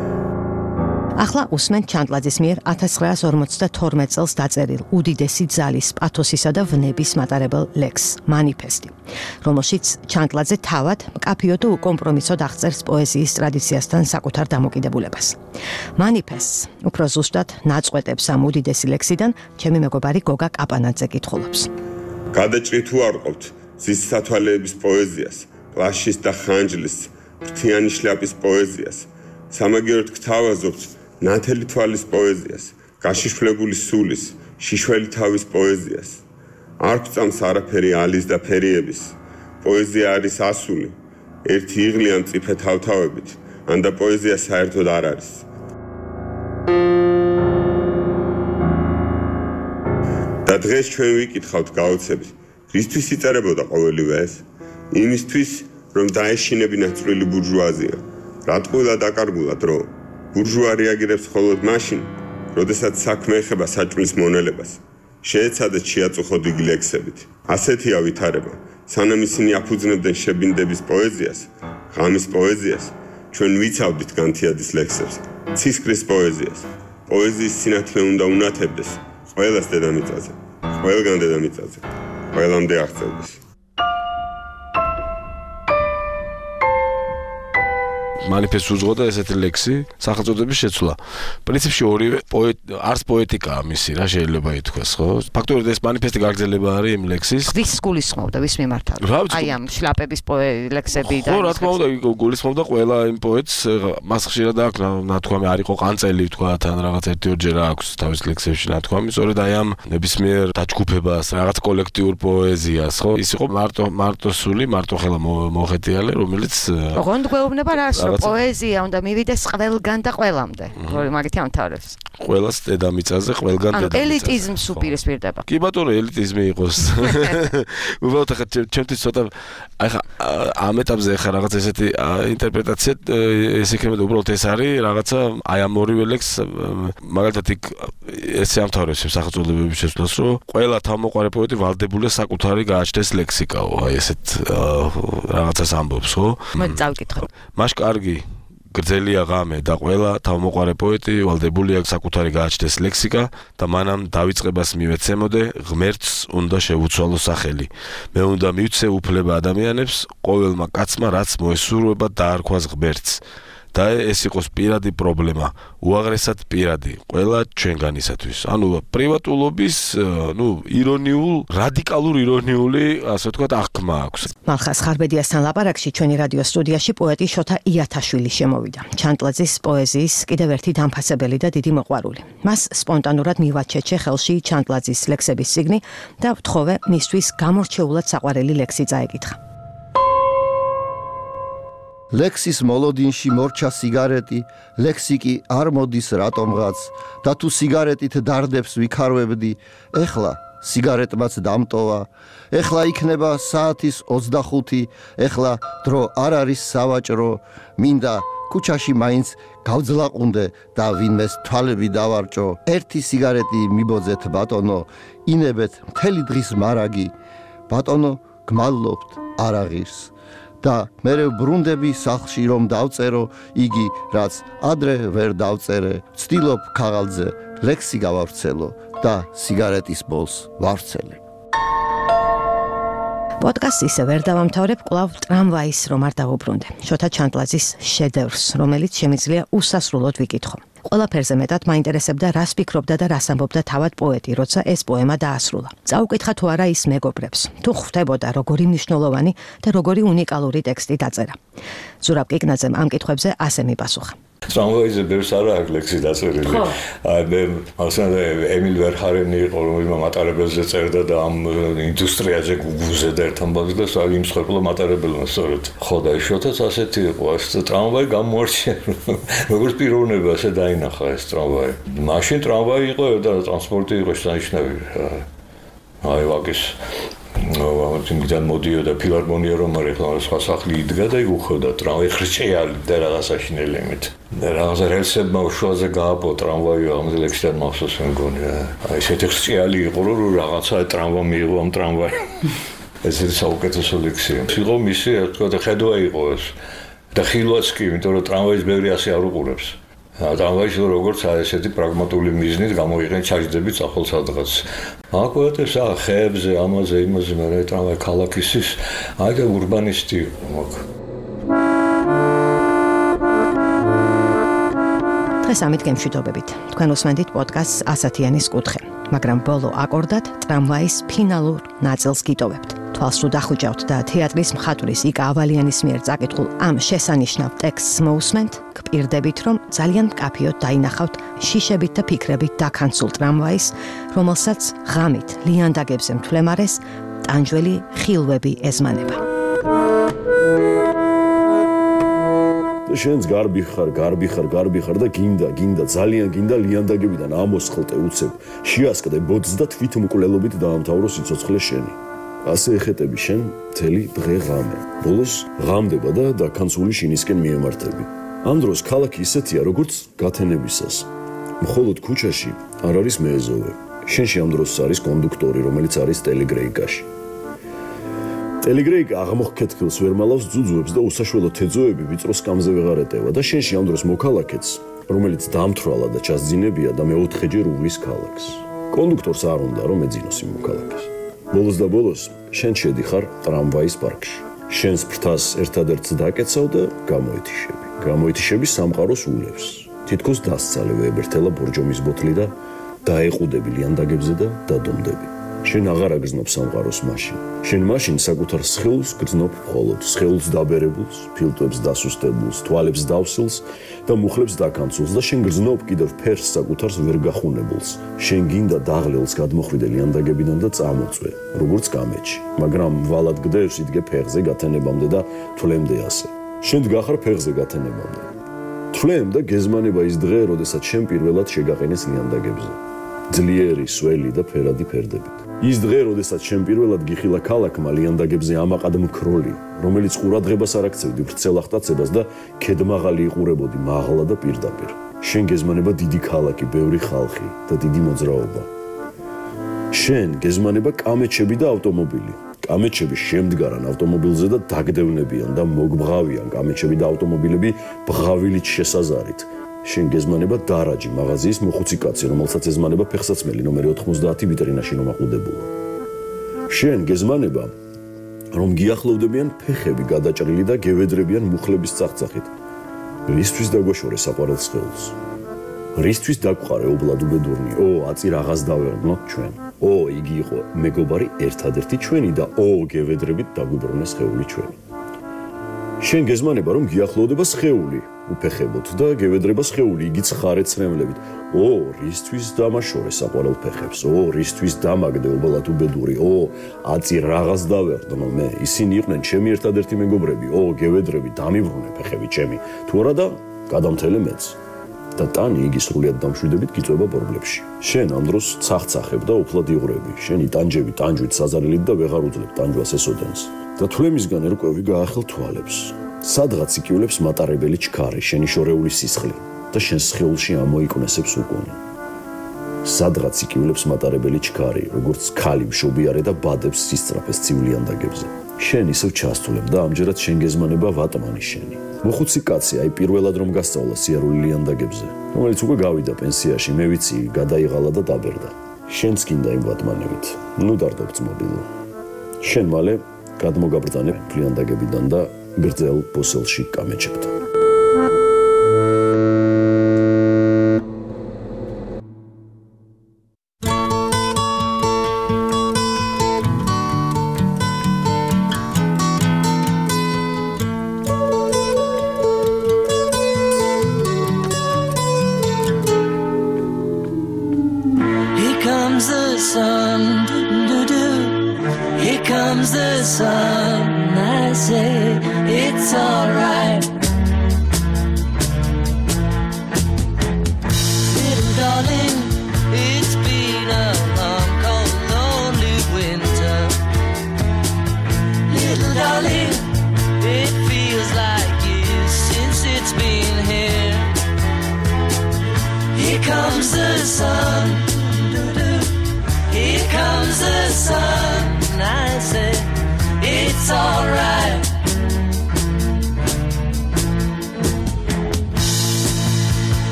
ახლა უსმენთ ჩანტლაძის მიერ 1952 წელს დაწერილ უდიდესი ძალის პათოსისა და ვნების მატარებელ ლექსს მანიფესტი რომელშიც ჩანტლაძე თავად მკაფიო და უკომპრომისოდ აღწერს პოეზიის ტრადიციასთან საკუთარ დამოკიდებულებას მანიფესტს უფრო ზუსტად ნაწყვეტებს ამ უდიდესი ლექსიდან ჩემი მეგობარი გოგა კაპანაძე კითხულობს გადაჭრი თუ არ ყოფთ ზის სათვალეების პოეზიას კლაშის და ხანჯლის ფრთიანი შლაპის პოეზიას სამაგიეროდ გთავაზობთ ნათელი თვალის პოეზიას, გაშიშვლებული სულის, შიშველი თავის პოეზიას. არ გვწამს არაფერი ალის და ფერიების. პოეზია არის ასული, ერთი იღლი ან მწიფე თავთავებით, ან და პოეზია საერთოდ არ არის. და დღეს ჩვენ ვიკითხავთ გაოცებით, რისთვის იწერებოდა ყოველივე ეს? იმისთვის, რომ დაეშინებინათ წვრილი ბურჟუაზია. რა ტყუილა დაკარგულა დრო. ბურჟუა რეაგირებს მხოლოდ მაშინ, როდესაც საქმე ეხება საჭმლის მონელებას. შეეცადეთ შეაწუხოთ იგი ლექსებით. ასეთია ვითარება. სანამ ისინი აფუძნებდნენ შებინდების პოეზიას, ღამის პოეზიას, ჩვენ ვიცავდით განთიადის ლექსებს, ცისკრის პოეზიას. პოეზიის სინათლე უნდა უნათებდეს ყველას დედამიწაზე, ყველგან დედამიწაზე, ყველამდე აღწევდეს. манифест უძღოდა ესეთი ლექსი სახელწოდების შეცვლა. პრინციპში ორივე არც პოეტიკაა მისი, რა შეიძლება ითქვას, ხო? ფაქტობრივად ეს манифеסטი გაგრძელება არის იმ ლექსის. ვის გულისხმობდა, ვის მიმართ? აი ამ შლაპების ლექსები და ხო, რა თქმა უნდა, გულისხმობდა ყველა იმ პოეტს, მას ხშირად აქვს ნათქვამი არ იყო ყანწელი, თქვა, თან რაღაც 1-2 აქვს თავის ლექსებში ნათქვამი, სწორედ აი ამ ნებისმიერ დაჯგუფებას, რაღაც კოლექტიურ პოეზიას, ხო? ის იყო მარტო სული, მარტო ხელა მოხეტიალე, რომელიც ოღონდ გვეუბნება რას, რომ პოეზია უნდა მივიდეს ყველგან და ყველამდე. მაგითი ამთავრებს. ყველას დედამიწაზე, ყველგან დედამიწაზე. ელიტიზმს უპირისპირდება. კი ბატონო, ელიტიზმი იყოს. უბრალოდ ახლა ჩემთვის ცოტა ახლა ამ ეტაპზე ახლა რაღაც ესეთი ინტერპრეტაცია ეს იქნება უბრალოდ ეს არის რაღაცა აი ამ ორივე ლექს მაგალითად იქ ესე ამთავრებს სახელწოდებების შეცვლას, რომ ყველა თავმოყარე პოეტი ვალდებულია საკუთარი გააჩნდეს ლექსიკაო, აი ესეთ რაღაცას ამბობს, ხო? მე წავკითხე. მაშ კარგი გრძელია ღამე და ყველა თავმოყარე პოეტი ვალდებულია საკუთარი გააჩნდეს ლექსიკა და მანამ დავიწყებას მივეცემოდე ღმერთს უნდა შევუცვალო სახელი. მე უნდა მივცე უფლება ადამიანებს, ყოველმა კაცმა რაც მოესურვება დაარქვას ღმერთს. და ეს იყოს პირადი პრობლემა, უაღრესად პირადი, ყველა ჩვენგანისათვის. ანუ პრივატულობის, ირონიულ, რადიკალურ ირონიული, ასე ვთქვათ, აღქმა აქვს. მალხას ხარბედიასთან ლაპარაკში ჩვენი რადიო სტუდიაში პოეტი შოთა იათაშვილი შემოვიდა. ჩანტლაძის პოეზიის კიდევ ერთი დამფასებელი და დიდი მოყვარული. მას სპონტანურად მივაჩეჩე ხელში ჩანტლაძის ლექსების წიგნი და ვთხოვე მისთვის გამორჩეულად საყვარელი ლექსი წაეკითხა. ლექსის მოლოდინში მორჩა სიგარეტი, ლექსიკი არ მოდის რატომღაც და თუ სიგარეტით დარდებს ვიქარვებდი, ეხლა სიგარეტმაც დამტოვა, ეხლა იქნება საათის 25, ეხლა დრო არ არის სავაჭრო, მინდა ქუჩაში მაინც გავძლაყუნდე და ვინმეს თვალები დავარჭო, ერთი სიგარეტი მიბოძეთ ბატონო, ინებეთ მთელი დღის მარაგი, ბატონო გმადლობთ არ აღირს. და მე ბრუნდები სახლში რომ დავწერო, იგი რაც ადრე ვერ დავწერე, ვცდილობ ქაღალდზე ლექსი გავავრცელო და სიგარეტის ბოლს ვავრცელე. პოდკასტს ისე ვერ დავამთავრებ, კვლავ ტრამვაის რომ არ დავუბრუნდე. შოთა ჩანტლაძის შედევრს, რომელიც შემიძლია უსასრულოდ ვიკითხო. ყველაფერზე მეტად მაინტერესებდა რას ფიქრობდა და რას ამბობდა თავად პოეტი, როცა ეს პოემა დაასრულა. წაუკითხა თუ არა ის მეგობრებს, თუ ხვდებოდა როგორი მნიშვნელოვანი და როგორი უნიკალური ტექსტი დაწერა. ზურაბ კიკნაძემ ამ კითხვებზე ასე მიპასუხა. ტრამვაიზე ბევრს არა აქვს ლექსი დაწერილი. აი მე მასალა ემილ ვერჰარენი იყო, რომელმაც მატარებელზე წერდა და ამ ინდუსტრიაზე გუგუზე და ერთ ამბავს და აი იმ სხვებლა მატარებელმა სწორედ. ხო და შოთაც ასეთი იყო, ეს ტრამვაი გამოარჩია. როგორც პიროვნება ასე დაინახა ეს ტრამვაი. მაშინ ტრამვაი იყო და ტრანსპორტი იყო შესანიშნავი. აი ვაკის იმიდან მოდიოდა ფილარმონია რომ არ ეხლა სხვა სახლი იდგა და იქ უხოდა ტრამვაი ხრჭეალი და რაღაცა შინელემით. და რაღაცა რელსებმა უშუალზე გააპო ტრამვაი ამ ლექსიდან მახსოვს მეგონი. აი ესეთი ხრჭეალი იყო რომ რაღაცა ტრამვა მიიღო ამ ტრამვაი. ეს ის საუკეთესო ლექსია. იყო მისი თქვა და ხედვა იყო ეს. და ხილვაც კი, იმიტომ რომ ტრამვაის ბევრი ასე არ უყურებს. ტრამვაიში როგორც ესეთი პრაგმატული მიზნით გამოიყენ ჩაჯდები წახალ სადღაც. აკვეთებს ხეებზე, ამაზე, იმაზე, მაგრამ ტრამვაი ქალაქის ის, აი და ურბანისტი მოგ. დღეს ამით გემშვიდობებით. თქვენ უსმენთ პოდკასტს ასათიანის კუთხე, მაგრამ ბოლო აკორდად ტრამვაის ფინალურ ნაწილს გიტოვებთ. თვალს თუ დახუჭავთ და თეატრის მხატვრის იკა ავალიანის მიერ წაკითხულ ამ შესანიშნავ ტექსტს მოусმენთ, გპირდებით, რომ ძალიან მკაფიოდ დაინახავთ შიშებით და ფიქრებით დაქანცულ ტრამვაის, რომელსაც ღამით ლიანდაგებზე მთვლემარეს ტანჯველი ხილვები ეზმანება. შენს გარბი ხარ და გინდა ძალიან გინდა ლიანდაგებიდან ამოსხლტე უცებ შეასკდე ბოძს და თვითმკვლელობით დაამთავრო სიცოცხლე შენი. ასე ეხეტები შენ მთელი დღე ღამე. ბოლოს ღამდება და დაქანცული შინისკენ მიემართები. ამ დროს ქალაქი ისეთია, როგორც გათენებისას. მხოლოდ ქუჩაში არ არის მეეზოვე. შენში ამ დროს არის კონდუქტორი, რომელიც არის ტელეგრეიკაში. ტელეგრეიკა აღმოხკეთილს ვერ მალავს ძუძუებს და უსაშველო თეძოები ვიწრო სკამზე ვეღარ ეტევა და შენში ამ დროს მოქალაქეც, რომელიც დამთვრალა და ჩასძინებია და მეოთხეჯერ უვლის ქალაქს. კონდუქტორს არ უნდა რომ ეძინოს იმ მოქალაქეს. ბოლოს და ბოლოს შენ შედიხარ ტრამვაის პარკში. შენს ფრთას ერთადერთს დაკეცავ და გამოეთიშები სამყაროს ულევს. თითქოს დასცალე ვეებერთელა ბორჯომის ბოთლი და დაეყუდები ლიანდაგებზე და დადომდები. შენ აღარ აგზნობ სამყაროს მაშინ. შენ მაშინ საკუთარ სხეულს გრძნობ მხოლოდ, სხეულს დაბერებულს, ფილტვებს დასუსტებულს, თვალებს დავსილს და მუხლებს დაკანცულს და შენ გრძნობ კიდევ ფერს საკუთარს ვერ გახუნებულს. შენ გინდა დაღლილს გადმოხვიდე ლიანდაგებიდან და წამოწვე, როგორც კამეჩი, მაგრამ ვალად გდევს იდგე ფეხზე გათენებამდე და თვლემდე ასე. შენ დგახარ ფეხზე გათენებამდე. თვლემ და გეზმანება ის დღე, როდესაც შენ პირველად შეგაყენეს ლიანდაგებზე. ძლიერი, სველი და ფერადი ფერდებით. ის დღე, როდესაც შენ პირველად გიხილა ქალაქმა ლიანდაგებზე ამაყად მქროლი, რომელიც ყურადღებას არ აქცევდი ვრცელ ახტაცებას და ქედმაღალი იყურებოდი მაღლა და პირდაპირ. შენ გეზმანება დიდი ქალაქი, ბევრი ხალხი და დიდი მოძრაობა. შენ გეზმანება კამეჩები და ავტომობილი. კამეჩები შემდგარან ავტომობილზე და დაგდევნებიან და მოგბღავიან კამეჩები და ავტომობილები ბღავილით შესაზარით. შენ გეზმანება დარაჯი მაღაზიის მოხუცი კაცი, რომელსაც ეზმანება ფეხსაცმელი ნომერი 90 ვიტრინაში რომ აყუდებულა. შენ გეზმანება რომ გიახლოვდებიან ფეხები გადაჭრილი და გევედრებიან მუხლების წახწახით. რისთვის დაგვაშორე საყვარელ სხეულს? რისთვის დაგვყარე ობლად უბედურნი? აწი რაღაც დავერგნოთ ჩვენ. იგი იყო მეგობარი ერთადერთი ჩვენი და გევედრებით დაგვიბრუნე სხეული ჩვენი. შენ გეზმანება რომ გიახლოვდება სხეული უფეხებოთ და გევედრება სხეული იგიც ხარეცრემლებით. რისთვის დამაშორე საყვარელ ფეხებს? რისთვის დამაგდე ობლად უბედური? აწი რაღაც დავერდნო მე. ისინი იყვნენ ჩემი ერთადერთი მეგობრები. გევედრები დამიბრუნე ფეხები ჩემი. თუ არა და გადამთელე მეც. და ტანი იგი სრულიად დამშვიდებით გიწვება ბორბლებში. შენ ამ დროს ცახცახებ და უფლად იღვრები. შენი ტანჯები ტანჯვით საზარელით და ვეღარ უძლებ ტანჯვას ესოდენს. და თვლემისგან ერკვევი გაახელ თვალებს. სადღაც იკივლებს მატარებელი ჩქარი, შენი შორეული სისხლი და შენ სხეულში ამოიკვნესებს უკუნი. სადღაც იკივლებს მატარებელი ჩქარი, როგორც ქალი მშობიარე და ბადებს სისწრაფეს ცივილიანდაგებზე. შენ ისევ ჩასწულებ და ამჯერად შენ გეზმანება ვატმანი შენი. მოხუცი კაცი, პირველად რომ გასწავლა სიარული ლიანდაგებზე, რომელიც უკვე გავიდა პენსიაში, მე ვიცი, გადაიღალა და დაბერდა. შენც გინდა იმ ვატმანებით. დარდობ ძმობილო. შენ მალე გადმოგაბრძანე ლიანდაგებიდან და გრძელ ბოსელში კამეჩებთან.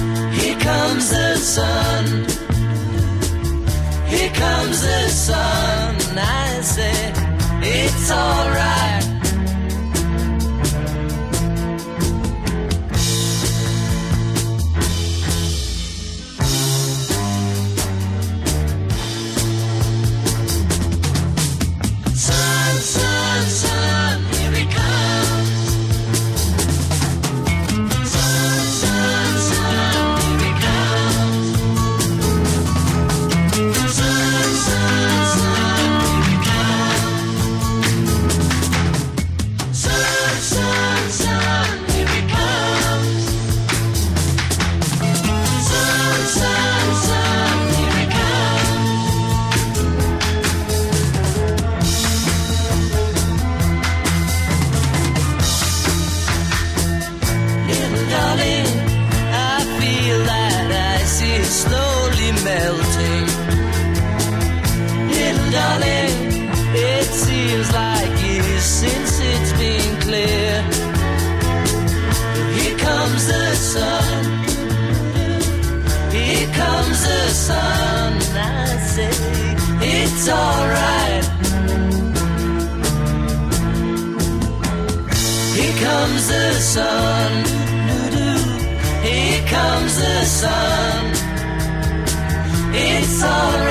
Here comes the sun. it's alright. Sun, sun, sun, here it comes. Sun, sun, sun, here it comes. Sun, sun, sun, here it comes. Sun, sun, sun, here it comes. Sun, sun, sun, here it comes. Little darling, I feel that ice is slowly melting. Little darling, it seems like years since it's been clear. Here comes the sun. Here comes the sun. I say it's alright. Here comes the sun. Here comes the sun. It's alright.